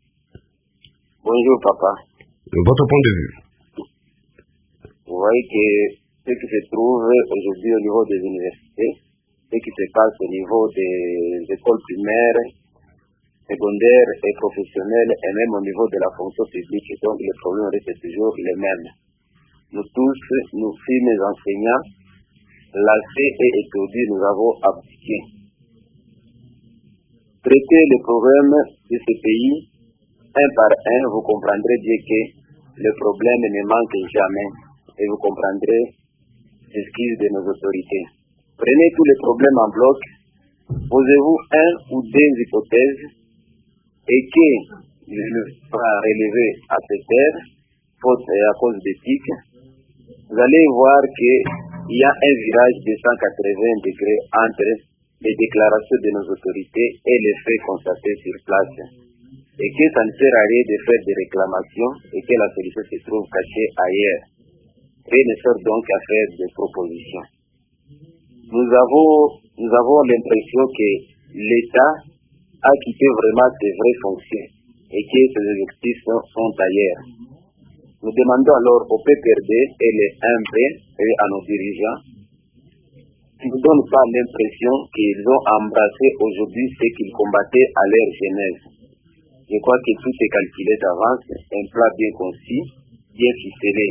Bonjour, papa. Votre point de vue? Vous voyez que ce qui se trouve aujourd'hui au niveau des universités, ce qui se passe au niveau des écoles primaires, secondaires et professionnelles, et même au niveau de la fonction publique, donc les problèmes restent toujours les mêmes. Nous tous, nous fûmes enseignants, lassés et étourdis, nous avons abdiqué. Traiter les problèmes de ce pays, un par un, vous comprendrez bien que le problème ne manque jamais, et vous comprendrez l'excuse de nos autorités. Prenez tous les problèmes en bloc, posez-vous un ou deux hypothèses, et que je ne vais pas relever à cette terre, faute et à cause d'éthique, vous allez voir qu'il y a un virage de cent quatre-vingts degrés entre les déclarations de nos autorités et les faits constatés sur place. Et que ça ne sert à rien de faire des réclamations et que la solution se trouve cachée ailleurs. Rien ne sert donc à faire des propositions. Nous avons, nous avons l'impression que l'État a quitté vraiment ses vraies fonctions et que ses objectifs sont, sont ailleurs. Nous demandons alors au P P R D et les M P et à nos dirigeants qui ne nous donnent pas l'impression qu'ils ont embrassé aujourd'hui ce qu'ils combattaient à leur jeunesse. Je crois que tout est calculé d'avance, un plat bien concis, bien ficelé.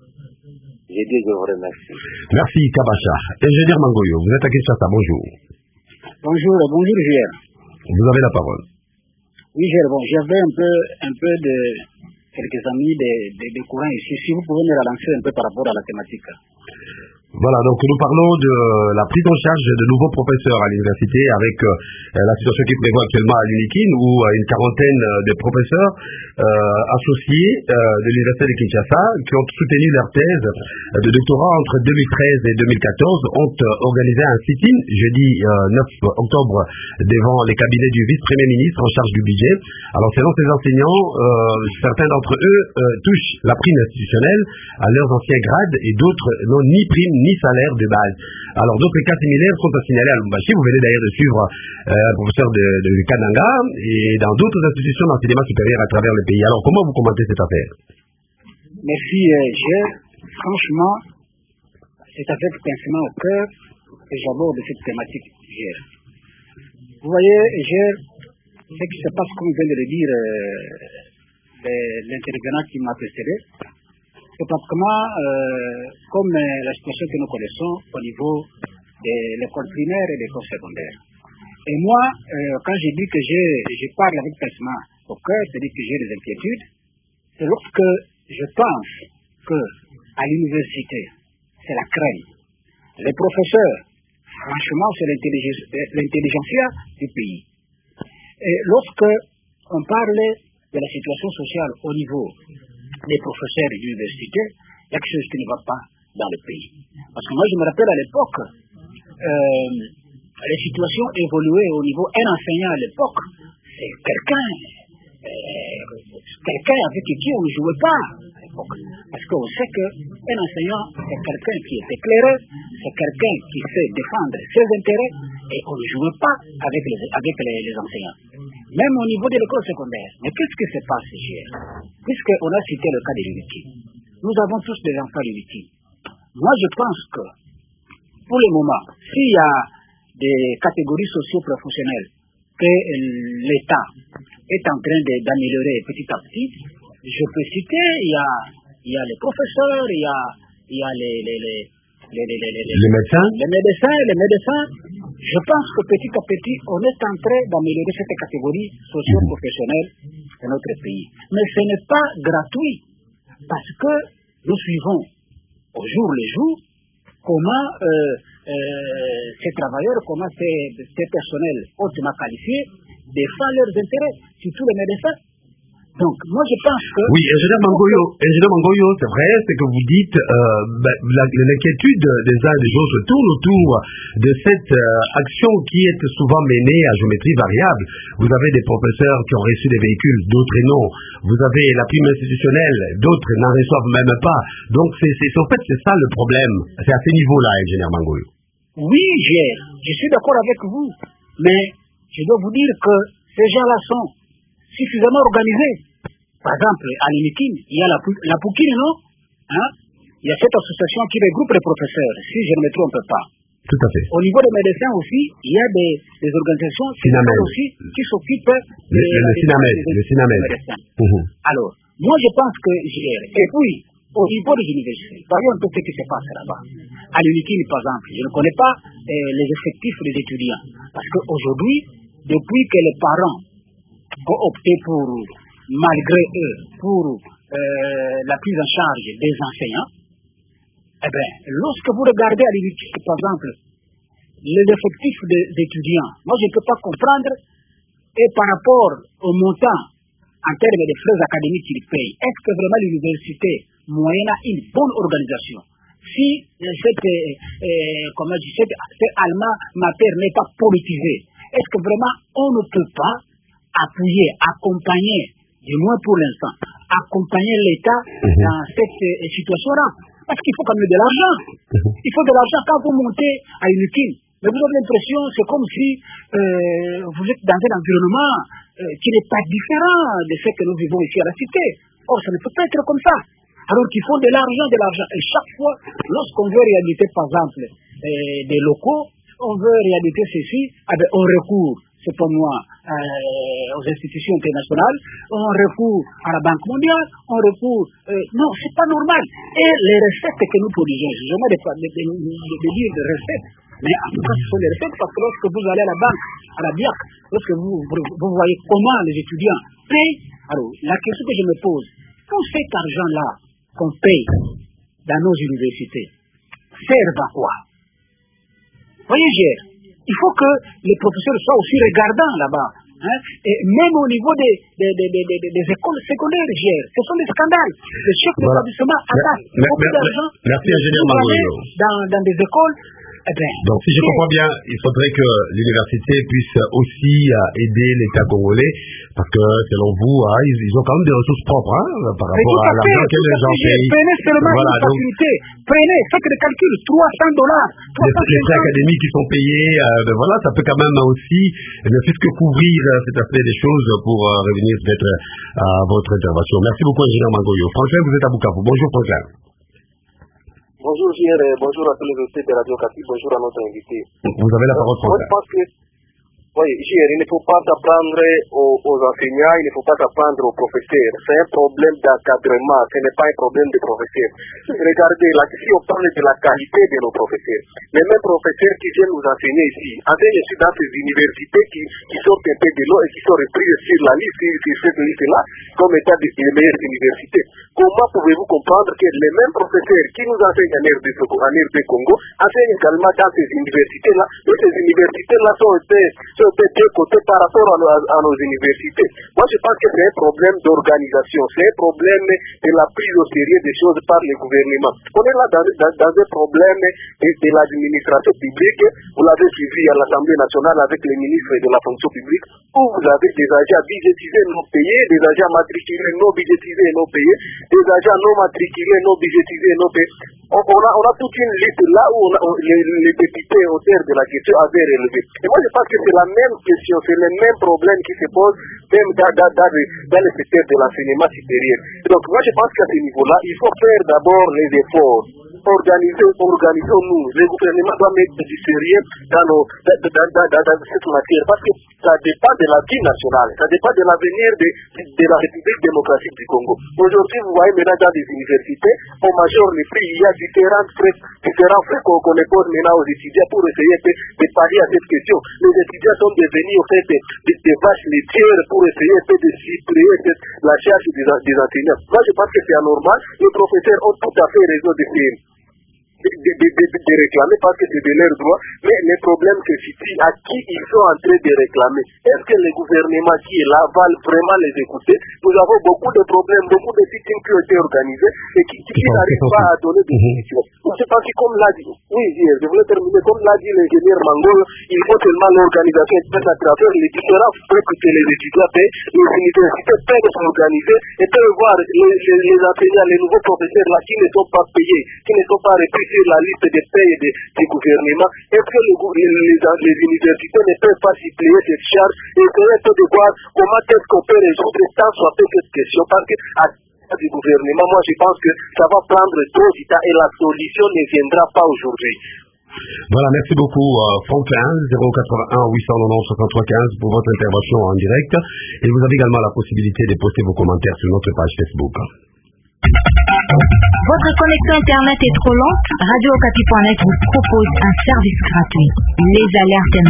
Je dis, je vous remercie. Merci Kabacha. Ingénieur Mangoyo, vous êtes à Kinshasa, bonjour. Bonjour, bonjour Gérard. Vous avez la parole. Oui Gérard, bon, j'avais un peu, un peu de quelques amis de, de, de courant ici. Si vous pouvez me relancer un peu par rapport à la thématique. Voilà, donc nous parlons de la prise en charge de nouveaux professeurs à l'université avec euh, la situation qui prévaut actuellement à l'UNIKIN où euh, une quarantaine de professeurs euh, associés euh, de l'université de Kinshasa qui ont soutenu leur thèse de doctorat entre deux mille treize et deux mille quatorze ont euh, organisé un sit-in jeudi euh, neuf octobre devant les cabinets du vice-premier ministre en charge du budget. Alors selon ces enseignants, euh, certains d'entre eux euh, touchent la prime institutionnelle à leurs anciens grades et d'autres n'ont ni prime ni salaire de base. Alors d'autres cas similaires sont à signaler à Lubumbashi. Vous venez d'ailleurs de suivre euh, un professeur de, de Kananga et dans d'autres institutions d'enseignement supérieur à travers le pays. Alors comment vous commentez cette affaire? Merci euh, Gérard. Franchement, c'est avec pincement au cœur que j'aborde cette thématique Gérard. Vous voyez Gérard, ce qui se passe comme vient de le dire euh, l'intervenant qui m'a précédé. C'est parce que moi, euh, comme euh, la situation que nous connaissons au niveau de l'école primaire et de l'école secondaire. Et moi, euh, quand j'ai dit que j'ai, je parle avec pincement au cœur, c'est-à-dire que j'ai des inquiétudes, c'est lorsque je pense que à l'université, c'est la crainte. Les professeurs, franchement, c'est l'intelligentsia du pays. Et lorsque on parle de la situation sociale au niveau des professeurs de l'université, il y a quelque chose qui ne va pas dans le pays. Parce que moi, je me rappelle à l'époque, euh, les situations évoluaient au niveau. Un enseignant à l'époque, c'est quelqu'un, euh, quelqu'un avec qui on ne jouait pas à l'époque. Parce qu'on sait qu'un enseignant, c'est quelqu'un qui est éclairé, c'est quelqu'un qui sait défendre ses intérêts, et on ne jouait pas avec les, avec les, les enseignants. Même au niveau de l'école secondaire. Mais qu'est-ce qui se passe, Gérard? Puisqu'on a cité le cas de l'UNIKIN. Nous avons tous des enfants de l'UNIKIN. Moi, je pense que, pour le moment, s'il y a des catégories socio-professionnelles que l'État est en train d'améliorer petit à petit, je peux citer, il y a, il y a les professeurs, il y a, il y a les, les, les, les, les, les, les, les médecins, les médecins, les médecins. Je pense que petit à petit, on est en train d'améliorer cette catégorie socio-professionnelle de notre pays. Mais ce n'est pas gratuit, parce que nous suivons au jour le jour comment euh, euh, ces travailleurs, comment ces, ces personnels hautement qualifiés défendent leurs intérêts, surtout les médecins. Donc, moi je pense que... Oui, ingénieur Mangoyo, ingénieur Mangoyo, c'est vrai, c'est que vous dites, euh, ben, l'inquiétude des uns et des autres tourne autour de cette euh, action qui est souvent menée à géométrie variable. Vous avez des professeurs qui ont reçu des véhicules, d'autres non. Vous avez la prime institutionnelle, d'autres n'en reçoivent même pas. Donc, c'est, c'est, en fait, c'est ça le problème. C'est à ce niveau-là, ingénieur Mangoyo. Oui, Gérard, je suis d'accord avec vous, mais je dois vous dire que ces gens-là sont suffisamment organisés. Par exemple, à l'UNIKIN, il y a la, la Poukine, non hein? Il y a cette association qui regroupe les professeurs, si je ne me trompe pas. Tout à fait. Au niveau des médecins aussi, il y a des, des organisations aussi qui s'occupent le, le, le Sinamède, le Sinamède. Uh-huh. Alors, moi je pense que j'ai... Et puis, au niveau des universités, voyons un peu ce qui se passe là-bas. À l'UNIKIN, par exemple, je ne connais pas euh, les effectifs des étudiants. Parce qu'aujourd'hui, depuis que les parents ont opté pour, malgré eux, pour euh, la prise en charge des enseignants, eh bien, lorsque vous regardez à l'université, par exemple, les effectifs des étudiants, moi je ne peux pas comprendre, et par rapport au montant en termes de frais académiques qu'ils payent, est-ce que vraiment l'université moyenne a une bonne organisation? si cette, euh, comment je sais, cette alma mater n'est pas politisée, est-ce que vraiment on ne peut pas appuyer, accompagner, du moins pour l'instant, accompagner l'État mm-hmm. dans cette euh, situation-là? Parce qu'il faut quand même de l'argent. Mm-hmm. Il faut de l'argent quand vous montez à une équipe. Mais vous avez l'impression, c'est comme si euh, vous êtes dans un environnement euh, qui n'est pas différent de ce que nous vivons ici à la cité. Or, ça ne peut pas être comme ça. Alors qu'il faut de l'argent, de l'argent. Et chaque fois, lorsqu'on veut réhabiliter, par exemple, euh, des locaux, on veut réhabiliter ceci, eh bien, on recourt, c'est pour moi, euh, aux institutions internationales, on recourt à la Banque mondiale, on recourt... Euh, non, c'est pas normal. Et les recettes que nous produisons, je jamais de, de, de, de, de dire des recettes, mais en tout cas, ce sont les recettes parce que lorsque vous allez à la banque, à la B I A C, lorsque vous, vous, vous voyez comment les étudiants payent, alors la question que je me pose, tout cet argent-là qu'on paye dans nos universités sert à quoi? Voyez, Gère, il faut que les professeurs soient aussi regardants là-bas. Hein, et même au niveau des, des, des, des, des, des écoles secondaires, Gère, ce sont des scandales. Le chef voilà. d'établissement attaque beaucoup d'argent dans, dans des écoles. Eh ben, donc, si je comprends bien, il faudrait que l'université puisse aussi euh, aider l'État congolais, parce que selon vous, hein, ils, ils ont quand même des ressources propres hein, par rapport à l'argent que les gens payent. Prenez seulement voilà, une facilité. Donc, prenez, faites des calculs, trois cents dollars. Les, les frais académiques qui sont payés, euh, ben voilà, ça peut quand même aussi, ne fait que couvrir euh, cet aspect des choses pour euh, revenir peut-être à votre intervention. Merci beaucoup, ingénieur Mangoyo. Franklin, vous êtes à Bukavu. Bonjour, Franklin. Bonjour Gilles, et bonjour à tous les auditeurs de Radio Okapi, bonjour à notre invité. Vous avez la parole, Moi je pense que, oui, Gilles, il ne faut pas s'apprendre aux, aux enseignants, il ne faut pas s'apprendre aux professeurs. C'est un problème d'encadrement, ce n'est pas un problème de professeurs. Regardez, là, si on parle de la qualité de nos professeurs, les mêmes professeurs qui viennent nous enseigner ici, enseignent ici dans ces universités qui, qui sortent un peu de l'eau et qui sont repris sur la liste, sur cette liste-là, comme étant des, des meilleures universités. Comment pouvez-vous comprendre que les mêmes professeurs qui nous enseignent en R D C Congo enseignent également dans ces universités-là, et ces universités-là sont de deux côtés par rapport à nos, à nos universités. Moi, je pense que c'est un problème d'organisation, c'est un problème de la prise au sérieux des choses par le gouvernement. On est là dans, dans, dans un problème de, de l'administration publique. Vous l'avez suivi à l'Assemblée nationale avec les ministres de la fonction publique, où vous avez des agents budgétisés non payés, des agents matriculés non budgétisés non payés, des agents non matriculés non budgétisés non payés. On, on, a, on a toute une liste là où on a, on, les, les députés auteurs de la question avaient relevé. Et moi, je pense que c'est la même question, c'est le même problème qui se pose même dans, dans, dans, le, dans le secteur de l'enseignement supérieur. Donc moi je pense qu'à ce niveau-là, il faut faire d'abord les efforts. Organiser, organisons-nous. Le gouvernement doit mettre du sérieux dans, nos, dans, dans, dans, dans, dans cette matière parce que ça dépend de la vie nationale, ça dépend de l'avenir de, de la République démocratique du Congo. Aujourd'hui, vous voyez maintenant dans les universités, on majeure les prix, il y a différents frais, différents frais qu'on qu pose maintenant aux étudiants pour essayer de, de pallier à cette question. Les étudiants sont devenus en fait des, des, des vaches laitières pour essayer de supprimer la charge des, des enseignants. Moi, je pense que c'est anormal. Les professeurs ont tout à fait raison de faire. De, de, de, de réclamer parce que c'est de leur droit, mais le problème se situe à qui ils sont en train de réclamer. Est-ce que le gouvernement qui est là va vraiment les écouter? Nous avons beaucoup de problèmes, beaucoup de victimes qui ont été organisées et qui, qui, qui n'arrivent pas à donner des solutions. Je pense que comme l'a dit, oui, je voulais terminer, comme l'a dit l'ingénieur Mangolo, il faut seulement l'organisation à travers les différents frais que les étudiants paient, les universités peuvent s'organiser et peuvent voir les, les, les enseignants, les nouveaux professeurs là qui ne sont pas payés, qui ne sont pas repris sur la liste des payes de, du gouvernement. Est-ce que le, les, les, les universités ne peuvent pas suppléer cette charge et essayer de voir comment est-ce qu'on peut résoudre tant soit peu cette question parce que à du gouvernement, moi je pense que ça va prendre trop de temps et la solution ne viendra pas aujourd'hui. Voilà, merci beaucoup euh, Franklin, zéro quatre-vingt-un huit cent quatre-vingt-dix soixante-trois quinze pour votre intervention en direct et vous avez également la possibilité de poster vos commentaires sur notre page Facebook. Votre connexion Internet est trop lente? Radio Okapi point net vous propose un service gratuit. Les alertes mail.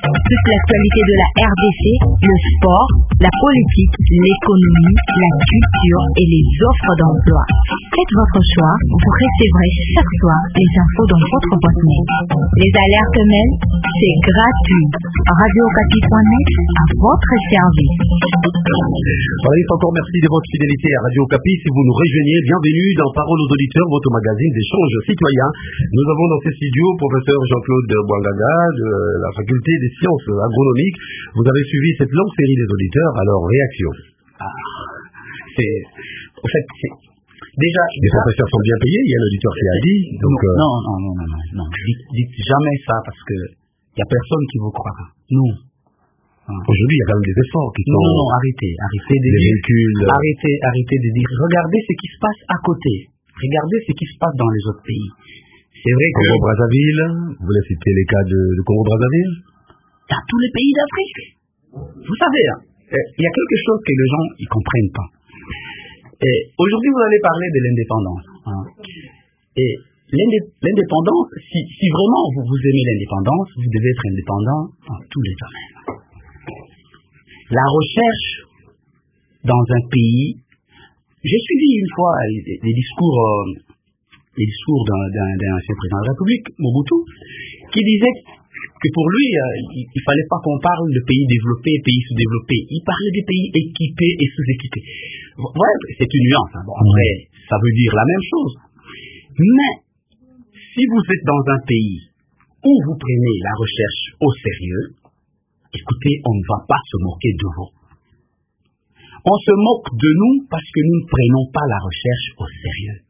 Toute l'actualité de la R D C, le sport, la politique, l'économie, la culture et les offres d'emploi. Faites votre choix, vous recevrez chaque soir les infos dans votre boîte mail. Les alertes mail, c'est gratuit. radio okapi point net à votre service. Voilà, encore merci de votre fidélité à Radio Okapi. Si vous nous rejoignez, bienvenue dans Parole aux auditeurs, votre magazine d'échange citoyen. Nous avons dans ces studios professeur Jean-Claude Bouangaga de la faculté des sciences agronomiques. Vous avez suivi cette longue série des auditeurs, alors réaction. Ah, c'est... En fait, c'est... Déjà... Les professeurs sont bien payés, il y a un auditeur qui a dit. Donc, non, euh... non, non, non, non, non, non. Dites, dites jamais ça parce que il n'y a personne qui vous croira. Nous. Aujourd'hui, il y a quand même des efforts qui sont... Non, non, arrêtez, arrêtez de dire... véhicules... Arrêtez, arrêtez de dire... Regardez ce qui se passe à côté. Regardez ce qui se passe dans les autres pays. C'est vrai que... Congo-Brazzaville, vous voulez citer les cas de, de Congo-Brazzaville? Dans tous les pays d'Afrique. Vous savez, hein, il y a quelque chose que les gens ne comprennent pas. Et aujourd'hui, vous allez parler de l'indépendance. Hein. Et l'indépendance, si, si vraiment vous, vous aimez l'indépendance, vous devez être indépendant dans tous les domaines. La recherche dans un pays, j'ai suivi une fois des, des discours, euh, des discours d'un, d'un, d'un ancien président de la République, Mobutu, qui disait que pour lui, euh, il ne fallait pas qu'on parle de pays développés, pays sous-développés. Il parlait des pays équipés et sous-équipés. Ouais, c'est une nuance. Hein. Bon, après, ça veut dire la même chose. Mais si vous êtes dans un pays où vous prenez la recherche au sérieux, écoutez, on ne va pas se moquer de vous. On se moque de nous parce que nous ne prenons pas la recherche au sérieux.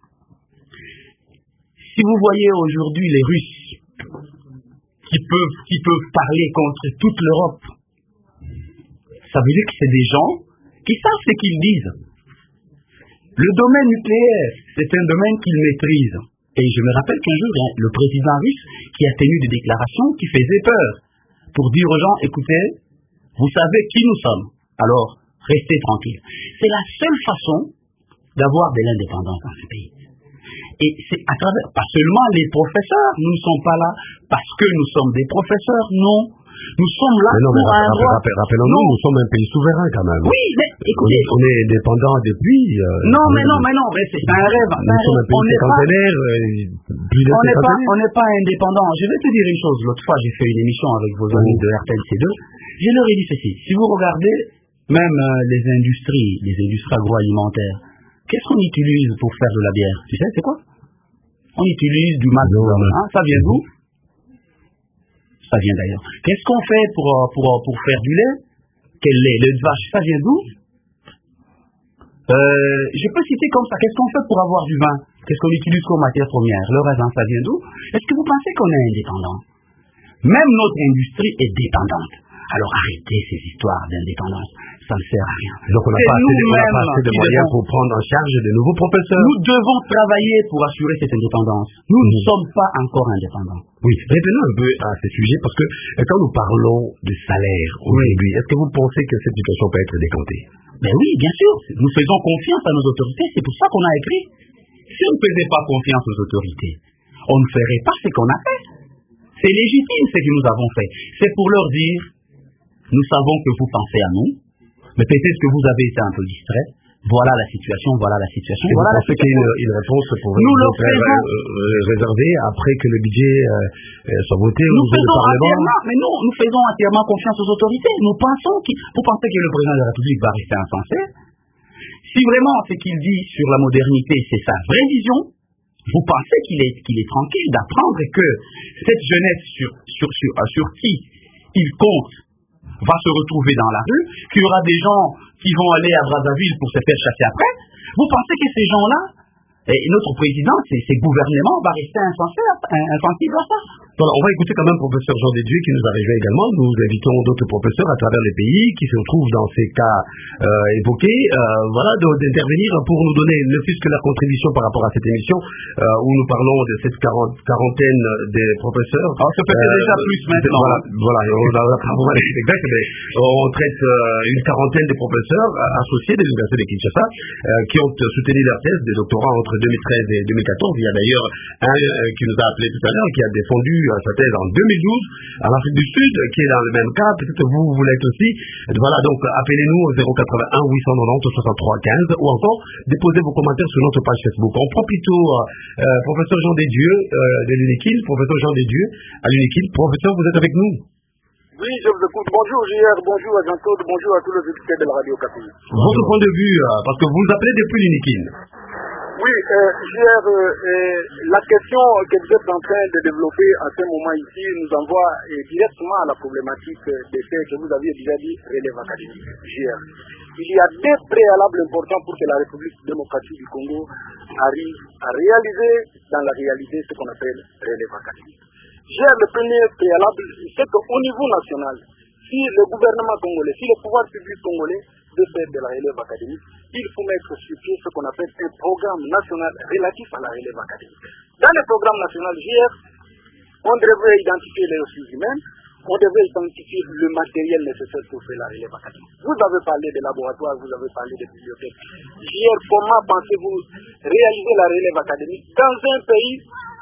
Si vous voyez aujourd'hui les Russes qui peuvent, qui peuvent parler contre toute l'Europe, ça veut dire que c'est des gens qui savent ce qu'ils disent. Le domaine nucléaire, c'est un domaine qu'ils maîtrisent. Et je me rappelle qu'un jour, hein, le président russe qui a tenu des déclarations qui faisaient peur pour dire aux gens, écoutez, vous savez qui nous sommes, alors restez tranquilles. C'est la seule façon d'avoir de l'indépendance dans ce pays. Et c'est à travers, pas seulement les professeurs, nous ne sommes pas là parce que nous sommes des professeurs, non. Nous sommes là non, pour un rappel, droit. Rappel, Rappelons-nous, nous sommes un pays souverain quand même. Oui, mais écoutez. On est indépendant depuis... Euh, non, mais non, mais non, mais c'est un rêve. Nous un sommes un pays cinquantenaire, plus de on n'est pas, on n'est pas indépendant. Je vais te dire une chose. L'autre fois, j'ai fait une émission avec vos amis de R T N C deux. Je leur ai dit ceci. Si vous regardez même euh, les industries, les industries agroalimentaires, qu'est-ce qu'on utilise pour faire de la bière? Tu sais, c'est quoi? On utilise du maïs. Hein, ça vient d'où? Ça vient d'ailleurs. Qu'est-ce qu'on fait pour, pour, pour faire du lait? Quel lait? Le lait de vache, ça vient d'où? euh, Je peux citer comme ça. Qu'est-ce qu'on fait pour avoir du vin? Qu'est-ce qu'on utilise comme matière première? Le raisin, ça vient d'où? Est-ce que vous pensez qu'on est indépendant? Même notre industrie est dépendante. Alors arrêtez ces histoires d'indépendance. Ça ne sert à rien. Donc on n'a pas assez de, on n'a pas assez de moyens devons, pour prendre en charge de nouveaux professeurs. Nous devons travailler pour assurer cette indépendance. Nous mmh. ne sommes pas encore indépendants. Oui, revenons un peu à ce sujet parce que quand nous parlons de salaire aujourd'hui, est-ce que vous pensez que cette situation peut être décantée? Ben oui, bien sûr. Nous faisons confiance à nos autorités. C'est pour ça qu'on a écrit. Si on ne faisait pas confiance aux autorités, on ne ferait pas ce qu'on a fait. C'est légitime ce que nous avons fait. C'est pour leur dire, nous savons que vous pensez à nous, mais peut-être que vous avez été un peu distrait. Voilà la situation, voilà la situation. Et voilà vous pensez qu'il y a une, une réponse pour nous le faire euh, euh, réservée après que le budget euh, soit voté nous au faisons Parlement? Mais non, nous faisons entièrement confiance aux autorités. Nous pensons qu'il... Vous pensez que le président de la République va rester insensé? Si vraiment ce qu'il dit sur la modernité, c'est sa vraie vision, vous pensez qu'il est, qu'il est tranquille d'apprendre que cette jeunesse sur, sur, sur, sur qui il compte va se retrouver dans la rue, qu'il y aura des gens qui vont aller à Brazzaville pour se faire chasser après? Vous pensez que ces gens-là, et notre président, ces, ces gouvernements, va rester insensible à ça? Voilà, on va écouter quand même le professeur Jean Dédieu qui nous a rejoint également. Nous invitons d'autres professeurs à travers les pays qui se retrouvent dans ces cas euh, évoqués, euh, voilà, d'intervenir pour nous donner ne fût-ce que la contribution par rapport à cette émission euh, où nous parlons de cette quarante, quarantaine des professeurs. Alors, ça peut être euh, déjà plus maintenant. Voilà, voilà on, a, on, exact, mais on traite euh, une quarantaine de professeurs associés de l'Université de Kinshasa euh, qui ont soutenu leur thèse de doctorat entre deux mille treize et deux mille quatorze. Il y a d'ailleurs un euh, qui nous a appelé tout à l'heure qui a défendu sa thèse en deux mille douze en Afrique du Sud, qui est dans le même cas. Peut-être vous, vous l'êtes aussi. Voilà, donc appelez-nous au zéro quatre-vingt-un huit cent quatre-vingt-dix soixante-trois quinze ou encore déposez vos commentaires sur notre page Facebook. On prend plutôt euh, professeur Jean Desdieux euh, de l'UNIKIL, professeur Jean Desdieux à l'UNIKIL. Professeur, vous êtes avec nous? Oui, je vous écoute. Bonjour J R, bonjour à Jean-Claude, bonjour à tous les auditeurs de la radio Okapi. Votre point de vue, euh, parce que vous vous appelez depuis l'UNIKIL. Oui, euh, J R, euh, euh, la question que vous êtes en train de développer à ce moment ici nous envoie euh, directement à la problématique euh, des faits que vous aviez déjà dit, relève académique. J R, il y a des préalables importants pour que la République démocratique du Congo arrive à réaliser dans la réalité ce qu'on appelle relève académique. J R, le premier préalable, c'est qu'au niveau national, si le gouvernement congolais, si le pouvoir public congolais de faire de la relève académique, il faut mettre sur pied ce qu'on appelle un programme national relatif à la relève académique. Dans le programme national J R, on devrait identifier les ressources humaines, on devrait identifier le matériel nécessaire pour faire la relève académique. Vous avez parlé des laboratoires, vous avez parlé des bibliothèques. J R, comment pensez-vous réaliser la relève académique dans un pays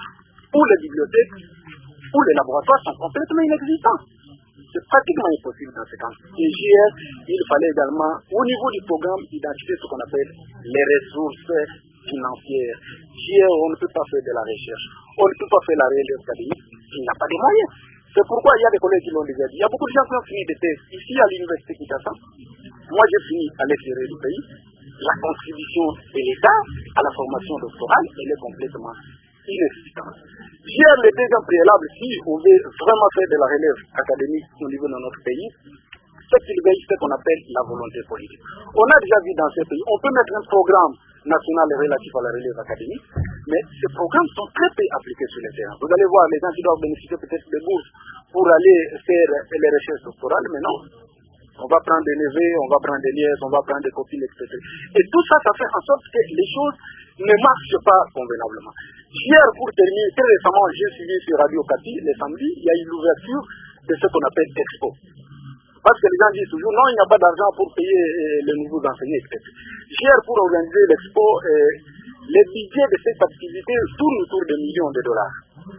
où les bibliothèques, où les laboratoires sont complètement inexistants? C'est pratiquement impossible dans ce cas. Et J R, il fallait également, au niveau du programme, identifier ce qu'on appelle les ressources financières. J R, on ne peut pas faire de la recherche, on ne peut pas faire la relève académique, il n'y a pas de moyens. C'est pourquoi il y a des collègues qui l'ont déjà dit. Il y a beaucoup de gens qui ont fini des thèses ici à l'université Kinshasa. Moi, j'ai fini à l'extérieur du pays. La contribution de l'État à la formation doctorale, elle est complètement inexistante. J R, le deuxième préalable, si on veut vraiment faire de la relève académique au niveau de notre pays, c'est qu'il y a ce qu'on appelle la volonté politique. On a déjà vu dans ces pays, on peut mettre un programme national relatif à la relève académique, mais ces programmes sont très peu appliqués sur le terrain. Vous allez voir les gens qui doivent bénéficier peut-être de bourses pour aller faire les recherches doctorales, mais non. On va prendre des neveux, on va prendre des nièces, on va prendre des copines, et cetera. Et tout ça, ça fait en sorte que les choses ne marchent pas convenablement. Hier, pour terminer, très récemment, j'ai suivi sur Radio Okapi, le samedi, il y a eu l'ouverture de ce qu'on appelle Expo. Parce que les gens disent toujours, non, il n'y a pas d'argent pour payer euh, les nouveaux enseignants, et cetera. Hier, pour organiser l'Expo, euh, les budgets de cette activité tournent autour de millions de dollars.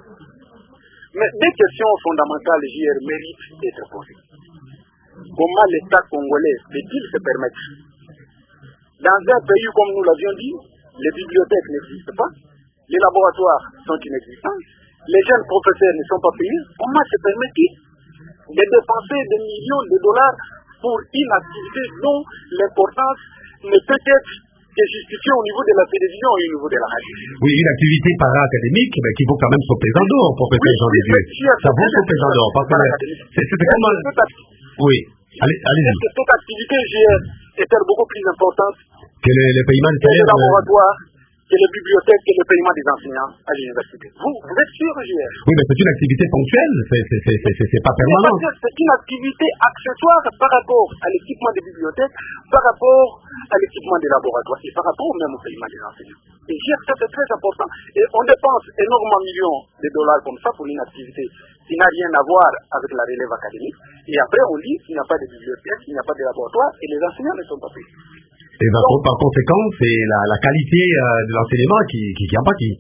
Mais des questions fondamentales, J R, méritent d'être posées. Comment l'État congolais peut-il se permettre? Dans un pays comme nous l'avions dit, les bibliothèques n'existent pas, les laboratoires sont inexistants, les jeunes professeurs ne sont pas payés. Comment se permet-il de dépenser des millions de dollars pour une activité dont l'importance ne peut être que justifiée au niveau de la télévision et au niveau de la radio? Oui, une activité para-académique mais qui vaut quand même son pesant d'or, professeur Jean Desdieux. Ça vaut son pesant d'or. C'est comment... Oui, allez, allez-y. Est-ce que cette activité J R est-elle beaucoup plus importante que les, les paiements de salaire, les laboratoires, que les bibliothèques, que les paiements des enseignants à l'université? Vous, vous êtes sûr, J R? Oui, mais c'est une activité ponctuelle, c'est pas permanent. C'est une activité accessoire par rapport à l'équipement des bibliothèques, par rapport à l'équipement des laboratoires et par rapport même au paiement des enseignants. Et J R, ça c'est très important. Et on dépense énormément millions de dollars comme ça pour une activité qui n'a rien à voir avec la relève académique. Et après, on dit qu'il n'y a pas de bibliothèque, qu'il n'y a pas de laboratoire et les enseignants ne sont pas payés. Et par, Donc, par conséquent, c'est la, la qualité euh, de l'enseignement qui, qui, qui en pâtit.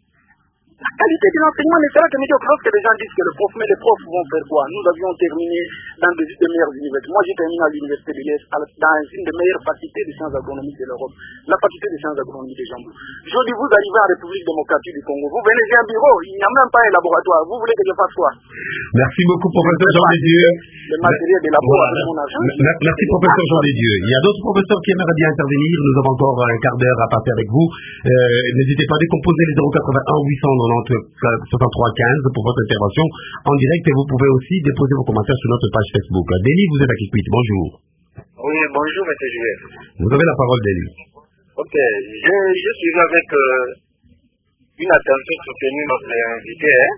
La qualité de l'enseignement ne sera que médiocre. Lorsque les gens disent que le prof, mais les profs vont faire quoi? Nous avions terminé dans des, des meilleures universités. Moi, j'ai terminé à l'université de l'Est, dans une des meilleures facultés de sciences agronomiques de l'Europe, la faculté de sciences agronomiques de Jambou. Aujourd'hui, vous arrivez en République démocratique du Congo, vous venez, j'ai un bureau, il n'y a même pas un laboratoire. Vous voulez que je fasse quoi? Merci beaucoup, professeur Jean Desdieux. Le matériel de la voilà. Avec mon argent. Merci, professeur Jean Desdieux. Il y a d'autres professeurs qui aimeraient bien intervenir. Nous avons encore un quart d'heure à passer avec vous. Euh, N'hésitez pas à décomposer les zéro quatre-vingt-un huit cent quatre-vingt-dix soixante-trois quinze pour votre intervention en direct et vous pouvez aussi déposer vos commentaires sur notre page Facebook. Denis, vous êtes à Kikwit. Bonjour. Oui, bonjour, M. Jules. Vous avez la parole, Denis. Ok, je, je suis avec euh, une attention soutenue notre invité. Hein?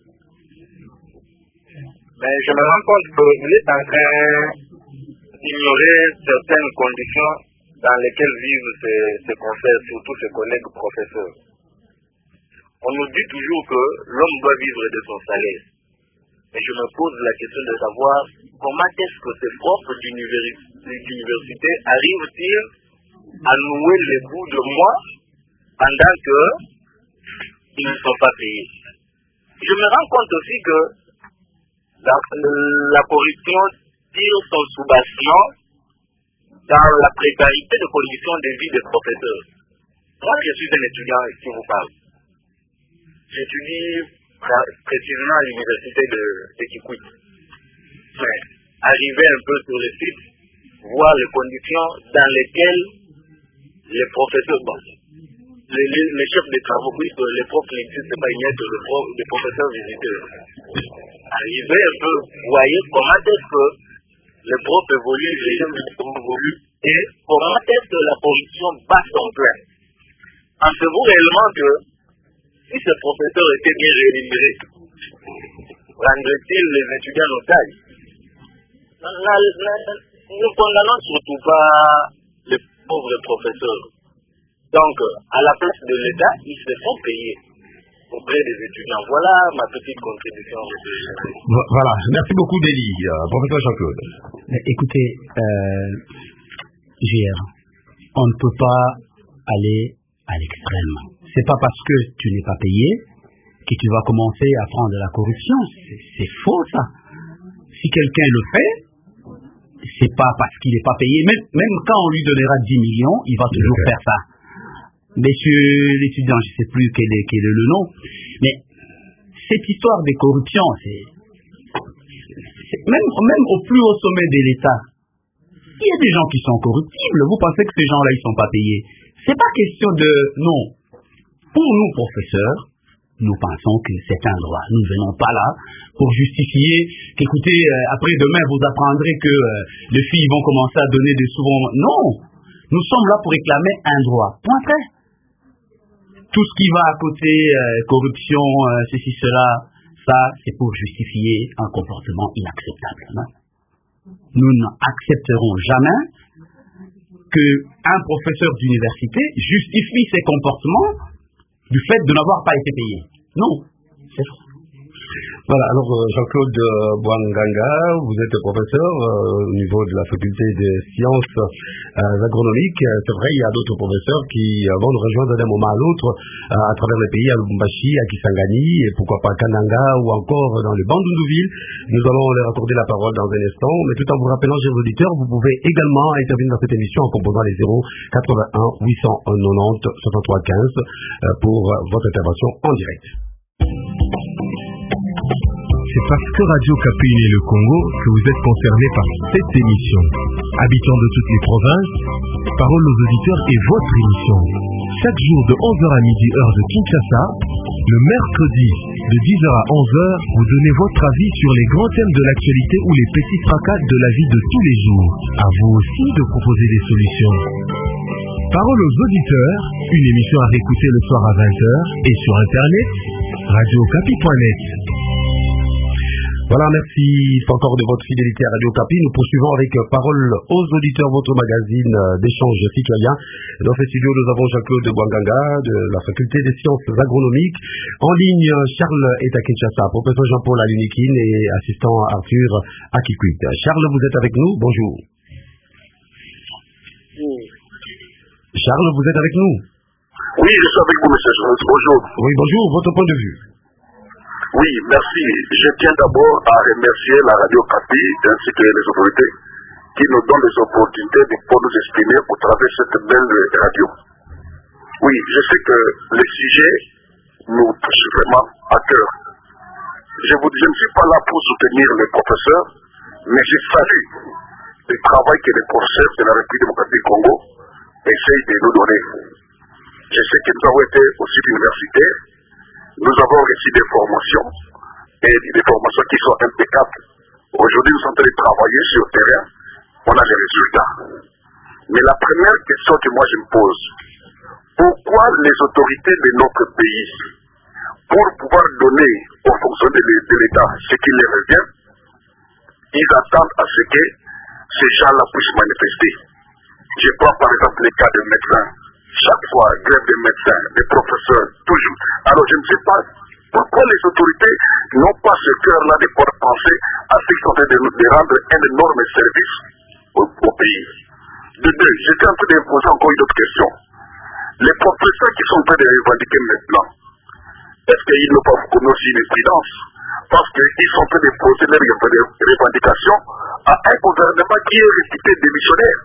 Mais je me rends compte qu'il est en train d'ignorer certaines conditions dans lesquelles vivent ses, ses confrères, surtout ses collègues professeurs. On nous dit toujours que l'homme doit vivre de son salaire. Et je me pose la question de savoir comment est-ce que ces profs d'université arrivent-ils à nouer les bouts de mois pendant qu'ils ne sont pas payés. je me rends compte aussi que la, la corruption tire son soubassement dans la précarité de conditions de vie des professeurs. Moi, je suis un étudiant qui vous parle. J'étudie précisément à l'université de, de Kikwit. Mais arriver un peu sur le site, voir les conditions dans lesquelles les professeurs, bon, les, les, les chefs de travaux, puisque les profs n'existent pas, il n'y a que le prof, les professeurs visiteurs. Arriver un peu, voyez comment est-ce que les profs évoluent, les jeunes évoluent, et comment est-ce que la corruption bat son plein. Pensez-vous réellement que si ce professeur était bien rémunéré, rendrait-il les étudiants en taille? Nous ne condamnons surtout pas les pauvres professeurs. Donc, à la place de l'État, ils se font payer auprès des étudiants. Voilà ma petite contribution. Voilà, merci beaucoup Déli, euh, professeur Jean-Claude. Écoutez, euh, J R, on ne peut pas aller à l'extrême. C'est pas parce que tu n'es pas payé que tu vas commencer à prendre de la corruption. C'est faux ça. Si quelqu'un le fait, c'est pas parce qu'il n'est pas payé. Même, même quand on lui donnera dix millions, il va toujours faire ça. Monsieur l'étudiant, je ne sais plus quel est, quel est le nom, mais cette histoire de corruption, c'est, c'est même, même au plus haut sommet de l'État, il y a des gens qui sont corruptibles. Vous pensez que ces gens-là, ils ne sont pas payés? C'est pas question de... Non. Pour nous, professeurs, nous pensons que c'est un droit. Nous ne venons pas là pour justifier qu'écoutez, euh, après demain, vous apprendrez que euh, les filles vont commencer à donner des sous. Non. Nous sommes là pour réclamer un droit. Point très. Tout ce qui va à côté, euh, corruption, euh, ceci, cela, ça, c'est pour justifier un comportement inacceptable. Hein? Nous n'accepterons jamais qu'un professeur d'université justifie ses comportements du fait de n'avoir pas été payé. Non. C'est faux. Voilà, alors Jean-Claude Bouanganga, vous êtes professeur euh, au niveau de la faculté des sciences euh, agronomiques. C'est vrai, il y a d'autres professeurs qui euh, vont nous rejoindre d'un moment à l'autre euh, à travers les pays, à Lubumbashi, à Kisangani, et pourquoi pas à Kananga ou encore dans le Bandundouville. Nous allons leur accorder la parole dans un instant, mais tout en vous rappelant, chers auditeurs, vous pouvez également intervenir dans cette émission en composant les zéro quatre-vingt-un huit cent quatre-vingt-dix soixante-trois quinze euh, pour votre intervention en direct. C'est parce que Radio Capi et le Congo que vous êtes concernés par cette émission. Habitants de toutes les provinces, parole aux auditeurs est votre émission. Chaque jour de onze heures à midi heure de Kinshasa, le mercredi de dix heures à onze heures, vous donnez votre avis sur les grands thèmes de l'actualité ou les petits fracas de la vie de tous les jours. À vous aussi de proposer des solutions. Parole aux auditeurs, une émission à réécouter le soir à vingt heures et sur internet, radio capi point net. Voilà, merci encore de votre fidélité à Radio Capi. Nous poursuivons avec Parole aux auditeurs, votre magazine d'échange citoyen. Dans ce studio, nous avons Jean-Claude Bouanganga de la faculté des sciences agronomiques. En ligne, Charles est à Kinshasa, professeur Jean-Paul à l'Unikin et assistant Arthur à Kikwit. Charles, vous êtes avec nous, bonjour. Oui. Charles, vous êtes avec nous? Oui, je suis avec vous, monsieur. Bonjour. Oui, bonjour, votre point de vue. Oui, merci. Je tiens d'abord à remercier la Radio Capi ainsi que les autorités qui nous donnent les opportunités de pouvoir nous exprimer au travers de cette belle radio. Oui, je sais que le sujet nous touche vraiment à cœur. Je vous dis, je ne suis pas là pour soutenir les professeurs, mais je salue le travail que les professeurs de la République démocratique du Congo essayent de nous donner. Je sais que nous avons été aussi universitaires. Nous avons reçu des formations, et des formations qui sont impeccables. Aujourd'hui, nous sommes en train de travailler sur le terrain. On a les résultats. Mais la première question que moi je me pose, pourquoi les autorités de notre pays, pour pouvoir donner aux fonctions de l'État ce qui les revient, ils attendent à ce que ces gens-là puissent manifester. Je prends par exemple le cas des médecins. Chaque fois, grève des médecins, des professeurs, toujours. Alors je ne sais pas pourquoi les autorités n'ont pas ce cœur-là de pouvoir penser à ce qu'ils sont en train de, de rendre un énorme service au, au pays. De deux, j'étais en train d'imposer encore une autre question. Les professeurs qui sont en train de revendiquer maintenant, est-ce qu'ils n'ont pas connu aussi une prudence? Parce qu'ils sont en train de poser leurs revendications à un gouvernement qui est réputé démissionnaire.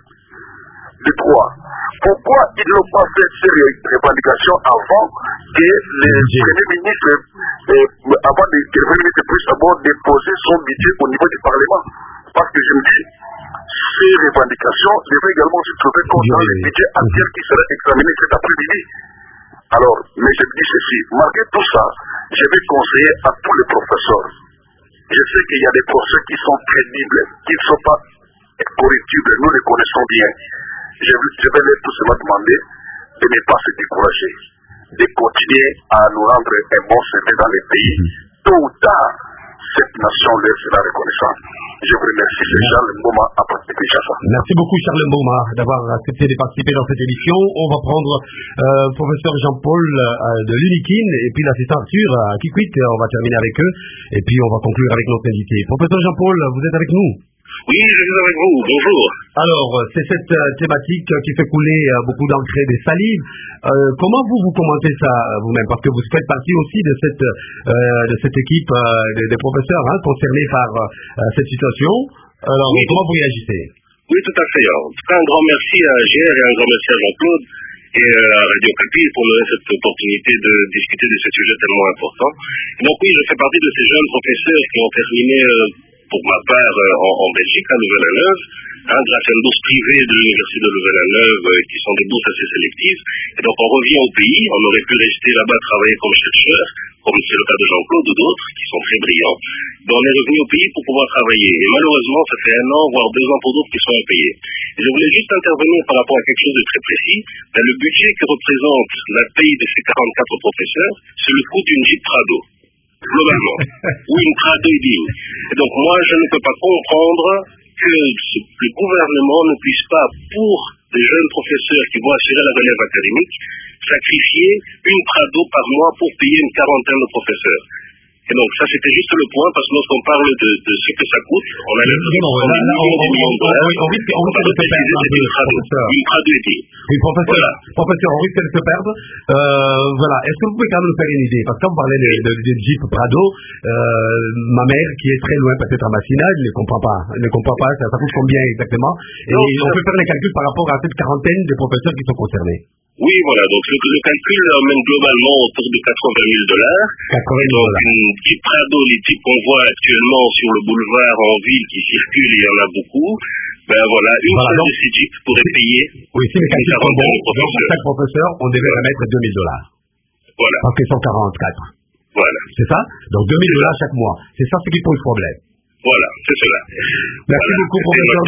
De trois, pourquoi ils n'ont pas fait ces revendications avant que le Premier ministre, euh, avant que le Premier ministre puisse d'abord déposer son budget au niveau du Parlement? Parce que je me dis, ces revendications devraient également se trouver dans le budget actuel qui sera examiné cet après-midi. Alors, mais je me dis ceci, malgré tout ça, je vais conseiller à tous les professeurs. Je sais qu'il y a des professeurs qui sont crédibles, qui ne sont pas correctibles, nous les connaissons bien. Je, je vais leur tout cela demander de ne pas se décourager, de continuer à nous rendre un bon service dans les pays. Tôt ou tard, cette nation leur sera reconnaissante. Je vous remercie, c'est Charles Mboma à partir de Kinshasa. Merci beaucoup Charles Mboma d'avoir accepté de participer dans cette émission. On va prendre euh, professeur Jean-Paul euh, de l'Unikin et puis l'assistant Arthur à Kikwit. On va terminer avec eux et puis on va conclure avec notre invité. Professeur Jean-Paul, vous êtes avec nous? Oui, je suis avec vous. Bonjour. Alors, c'est cette euh, thématique qui fait couler euh, beaucoup d'encre et des salives. Euh, comment vous, vous commentez ça vous-même? Parce que vous faites partie aussi de cette, euh, de cette équipe euh, des, des professeurs hein, concernés par euh, cette situation. Alors, oui. Comment vous réagissez? Oui, tout à fait. En tout cas, un grand merci à G R et un grand merci à Jean-Claude et à Radio Capi pour nous donner cette opportunité de discuter de ce sujet tellement important. Donc oui, je fais partie de ces jeunes professeurs qui ont terminé... Euh, pour ma part, euh, en, en Belgique, à Louvain-la-Neuve, hein, grâce à une bourse privée de l'université de Louvain-la-Neuve, euh, qui sont des bourses assez sélectives. Et donc, on revient au pays. On aurait pu rester là-bas travailler comme chercheur, comme c'est le cas de Jean-Claude ou d'autres, qui sont très brillants. Mais on est revenu au pays pour pouvoir travailler. Et malheureusement, ça fait un an, voire deux ans pour d'autres qui sont impayés. Et je voulais juste intervenir par rapport à quelque chose de très précis. Ben, le budget que représente la paye de ces quarante-quatre professeurs, c'est le coût d'une Jeep Prado. Globalement, ou une Prado digne. Et donc moi, je ne peux pas comprendre que le gouvernement ne puisse pas, pour des jeunes professeurs qui vont assurer la relève académique, sacrifier une Prado par mois pour payer une quarantaine de professeurs. Et donc ça, c'était juste le point, parce que lorsqu'on parle de, de ce que ça coûte, on a l'impression qu'on a des millions de dollars. On risque de se perdre un peu, professeur. Une Prado digne. Oui, professeur, voilà. Professeur, on risque de se perdre. Euh, voilà. Est-ce que vous pouvez quand même nous faire une idée? Parce que quand vous parlez de, de, de Jeep Prado, euh, ma mère, qui est très loin peut-être à Massina, elle ne comprend pas. Elle ne comprend pas, ça, ça coûte combien exactement? Et non, on peut faire les calculs par rapport à cette quarantaine de professeurs qui sont concernés. Oui, voilà, donc le, le calcul amène globalement autour de quatre-vingt mille dollars. quatre-vingt mille dollars. Donc, une Jeep Prado, les types qu'on voit actuellement sur le boulevard en ville qui circulent, il y en a beaucoup. Ben voilà, une voilà, seule donc, de ces Jeeps pourrait payer. Oui, si les calculs sont bons, donc pour chaque professeur, on devrait remettre deux mille dollars. Voilà. Parce qu'ils sont quarante-quatre. Voilà. C'est ça? Donc deux mille dollars chaque mois. C'est ça ce qui pose problème. Voilà, c'est cela. Merci voilà. beaucoup, professeur,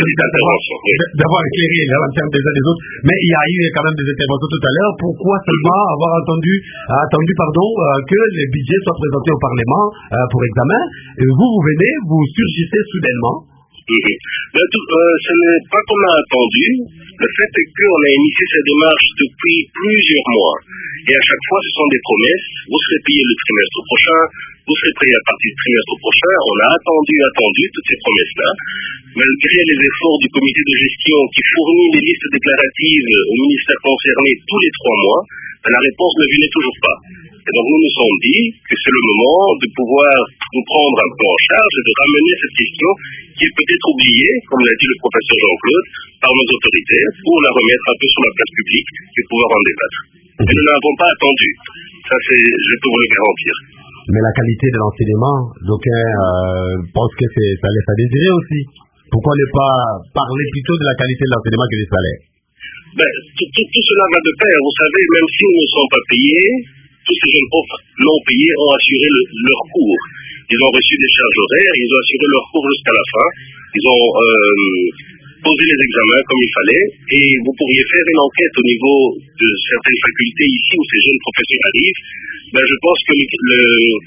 d'avoir éclairé la lanterne des uns des autres. Mais il y a eu quand même des interventions tout à l'heure. Pourquoi seulement avoir entendu, attendu pardon, euh, que les budgets soient présentés au Parlement euh, pour examen? Et vous, vous venez, vous surgissez soudainement. Mm-hmm. Mais tout, euh, ce n'est pas qu'on a attendu. Le fait est qu'on a initié cette démarche depuis plusieurs mois. Et à chaque fois, ce sont des promesses. Vous serez payé le trimestre prochain. Vous serez payé à partir du trimestre prochain. On a attendu, attendu toutes ces promesses-là. Malgré les efforts du comité de gestion qui fournit les listes déclaratives au ministère concerné tous les trois mois, la réponse ne venait toujours pas. Et donc nous nous sommes dit que c'est le moment de pouvoir nous prendre un peu en charge et de ramener cette question qui est peut-être oubliée, comme l'a dit le professeur Jean-Claude, par nos autorités, pour la remettre un peu sur la place publique et pouvoir en débattre. Et nous n'avons pas attendu. Ça, c'est, je peux vous le garantir. Mais la qualité de l'enseignement, d'aucuns euh, pensent que c'est, ça laisse à désirer aussi. Pourquoi ne pas parler plutôt de la qualité de l'enseignement que des salaires? Ben, tout, tout, tout cela va de pair. Vous savez, même si nous ne sommes pas payés, tous ces jeunes profs non payés ont assuré le, leur cours. Ils ont reçu des charges horaires, ils ont assuré leur cours jusqu'à la fin. Ils ont euh, posé les examens comme il fallait. Et vous pourriez faire une enquête au niveau de certaines facultés ici où ces jeunes professeurs arrivent. Ben, je pense que le, le,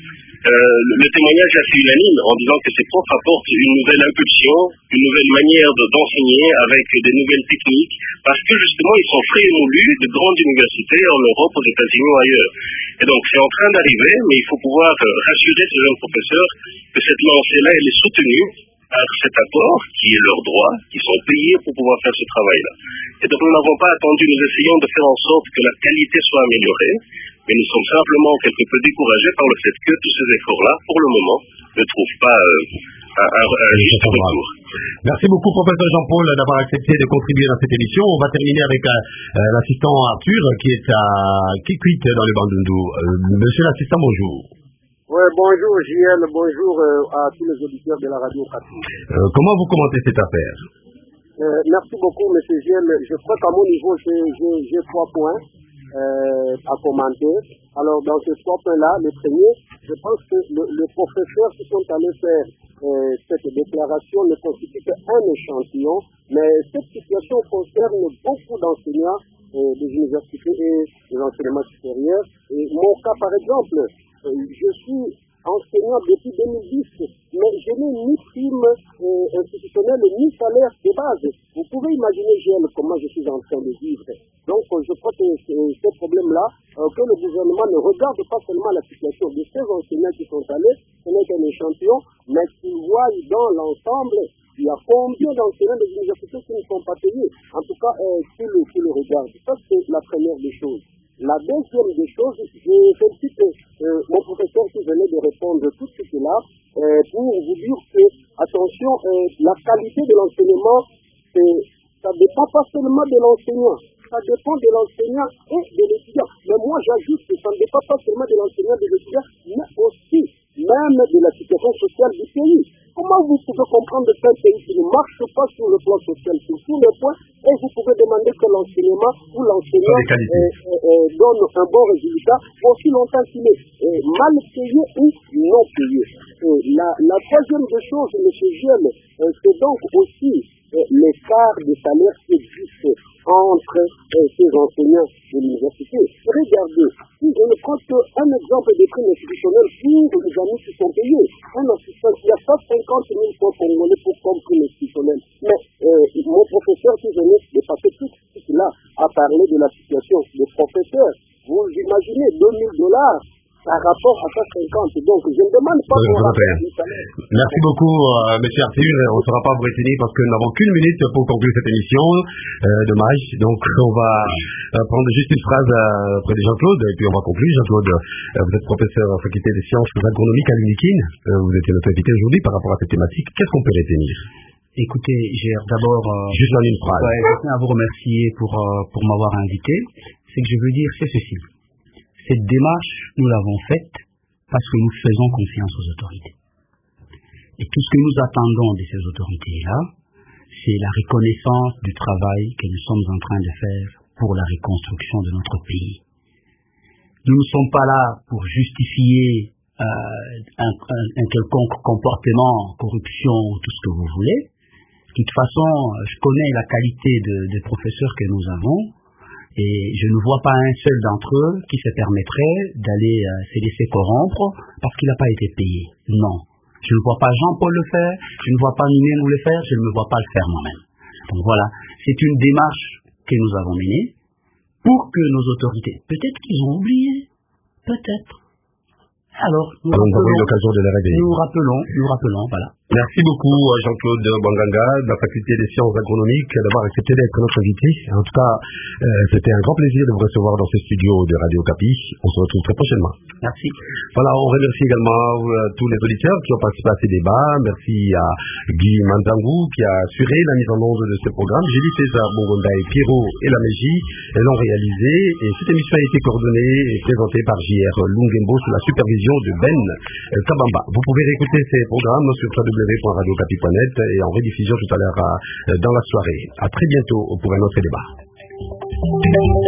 euh, le témoignage est assez unanime en disant que ces profs apportent une nouvelle impulsion, une nouvelle manière de, d'enseigner avec des nouvelles techniques, parce que justement ils sont frais et moulus de grandes universités en Europe, aux États-Unis ou ailleurs. Et donc c'est en train d'arriver, mais il faut pouvoir rassurer ces jeunes professeurs que cette lancée-là, elle est soutenue par cet apport qui est leur droit, qui sont payés pour pouvoir faire ce travail-là. Et donc nous n'avons pas attendu, nous essayons de faire en sorte que la qualité soit améliorée. mais nous sommes simplement quelque peu découragés par le fait que tous ces efforts-là, pour le moment, ne trouvent pas euh, un, un, un juste retour. Merci beaucoup, professeur Jean-Paul, d'avoir accepté de contribuer dans cette émission. On va terminer avec euh, l'assistant Arthur, qui est à Kikwit dans le Bandundu. Euh, monsieur l'assistant, bonjour. Oui, bonjour J L, bonjour euh, à tous les auditeurs de la radio Kapi. Euh, comment vous commentez cette affaire? euh, Merci beaucoup, monsieur J L. Je crois qu'à mon niveau, j'ai trois points euh, à commenter. Alors, dans ces trois points-là, le premier, je pense que le, le professeur qui sont allés faire euh, cette déclaration ne constitue qu'un échantillon, mais cette situation concerne beaucoup d'enseignants euh, des universités et des enseignements supérieurs. Et mon cas, par exemple, euh, je suis enseignant depuis deux mille dix, mais je n'ai ni prime euh, institutionnelle ni salaire de base. Vous pouvez imaginer, G L, comment je suis en train de vivre. Donc, euh, je crois que ce problème-là, euh, que le gouvernement ne regarde pas seulement la situation de ces enseignants qui sont allés, ce n'est qu'un échantillon, mais qu'il voit dans l'ensemble, il y a combien d'enseignants des universités qui ne sont pas payés. En tout cas, euh, qui le, qui le regarde. Ça, c'est la première des choses. La deuxième des choses, je félicite euh, mon professeur qui venait de répondre tout ce là euh, pour vous dire que, attention, euh, la qualité de l'enseignement, ça ne dépend pas seulement de l'enseignant, ça dépend de l'enseignant et de l'étudiant. Mais moi, j'ajoute que ça ne dépend pas seulement de l'enseignant et de l'étudiant, mais aussi même de la situation sociale du pays. Comment vous pouvez comprendre qu'un pays qui ne marche pas sur le plan social, sur tous les points, et vous pouvez demander que l'enseignement ou l'enseignant euh, euh, euh, donne un bon résultat aussi longtemps qu'il est euh, mal payé ou non payé. Euh, la, la troisième des choses, M. Giel, euh, c'est donc aussi euh, l'écart de salaire qui existe entre euh, ces enseignants de l'université. Regardez, si je ne prends qu'un exemple de prime institutionnelle pour les amis qui sont payés, un assistant qui a cent cinquante mille francs congolais pour comme prime institutionnelle. Mais euh, mon professeur qui venait de passer tout cela a parlé de la situation des professeurs. Vous imaginez deux mille dollars par rapport à cent cinquante. Donc, je ne demande pas pour la Merci beaucoup, euh, M. Arthur. On ne sera pas vous retenir parce que nous n'avons qu'une minute pour conclure cette émission. Euh, dommage. Donc, on va euh, prendre juste une phrase euh, auprès de Jean-Claude et puis on va conclure. Jean-Claude, euh, vous êtes professeur en faculté des sciences agronomiques à l'UNIKIN. Euh, vous étiez notre invité aujourd'hui par rapport à cette thématique. Qu'est-ce qu'on peut retenir? Écoutez, j'ai d'abord euh, juste en une phrase. Ouais, je tiens à vous remercier pour, euh, pour m'avoir invité. C'est que je veux dire, c'est ceci. Cette démarche, nous l'avons faite parce que nous faisons confiance aux autorités. Et tout ce que nous attendons de ces autorités-là, c'est la reconnaissance du travail que nous sommes en train de faire pour la reconstruction de notre pays. Nous ne sommes pas là pour justifier euh, un, un, un quelconque comportement, corruption, tout ce que vous voulez. De toute façon, je connais la qualité de, des professeurs que nous avons. Et je ne vois pas un seul d'entre eux qui se permettrait d'aller euh, se laisser corrompre parce qu'il n'a pas été payé. Non. Je ne vois pas Jean-Paul le faire, je ne vois pas Ninemou le faire, je ne me vois pas le faire moi-même. Donc voilà, c'est une démarche que nous avons menée pour que nos autorités, peut-être qu'ils ont oublié, peut-être. Alors, nous Alors, rappelons, nous l'occasion de les réveiller. Nous rappelons, nous rappelons, voilà. Merci beaucoup Jean-Claude Banganga de la faculté des sciences agronomiques d'avoir accepté d'être notre invité. En tout cas, euh, c'était un grand plaisir de vous recevoir dans ce studio de Radio Kapi. On se retrouve très prochainement. Merci. Voilà, on remercie également euh, tous les auditeurs qui ont participé à ces débats. Merci à Guy Mandangou qui a assuré la mise en onde de ce programme. Julie César Bongonda et Pierrot et la Mégie l'ont réalisé. Et cette émission a été coordonnée et présentée par J R Lungembo sous la supervision de Ben Kabamba. Vous pouvez réécouter ces programmes sur w w w point radio kapi point net et en rediffusion tout à l'heure dans la soirée. À très bientôt pour un autre débat.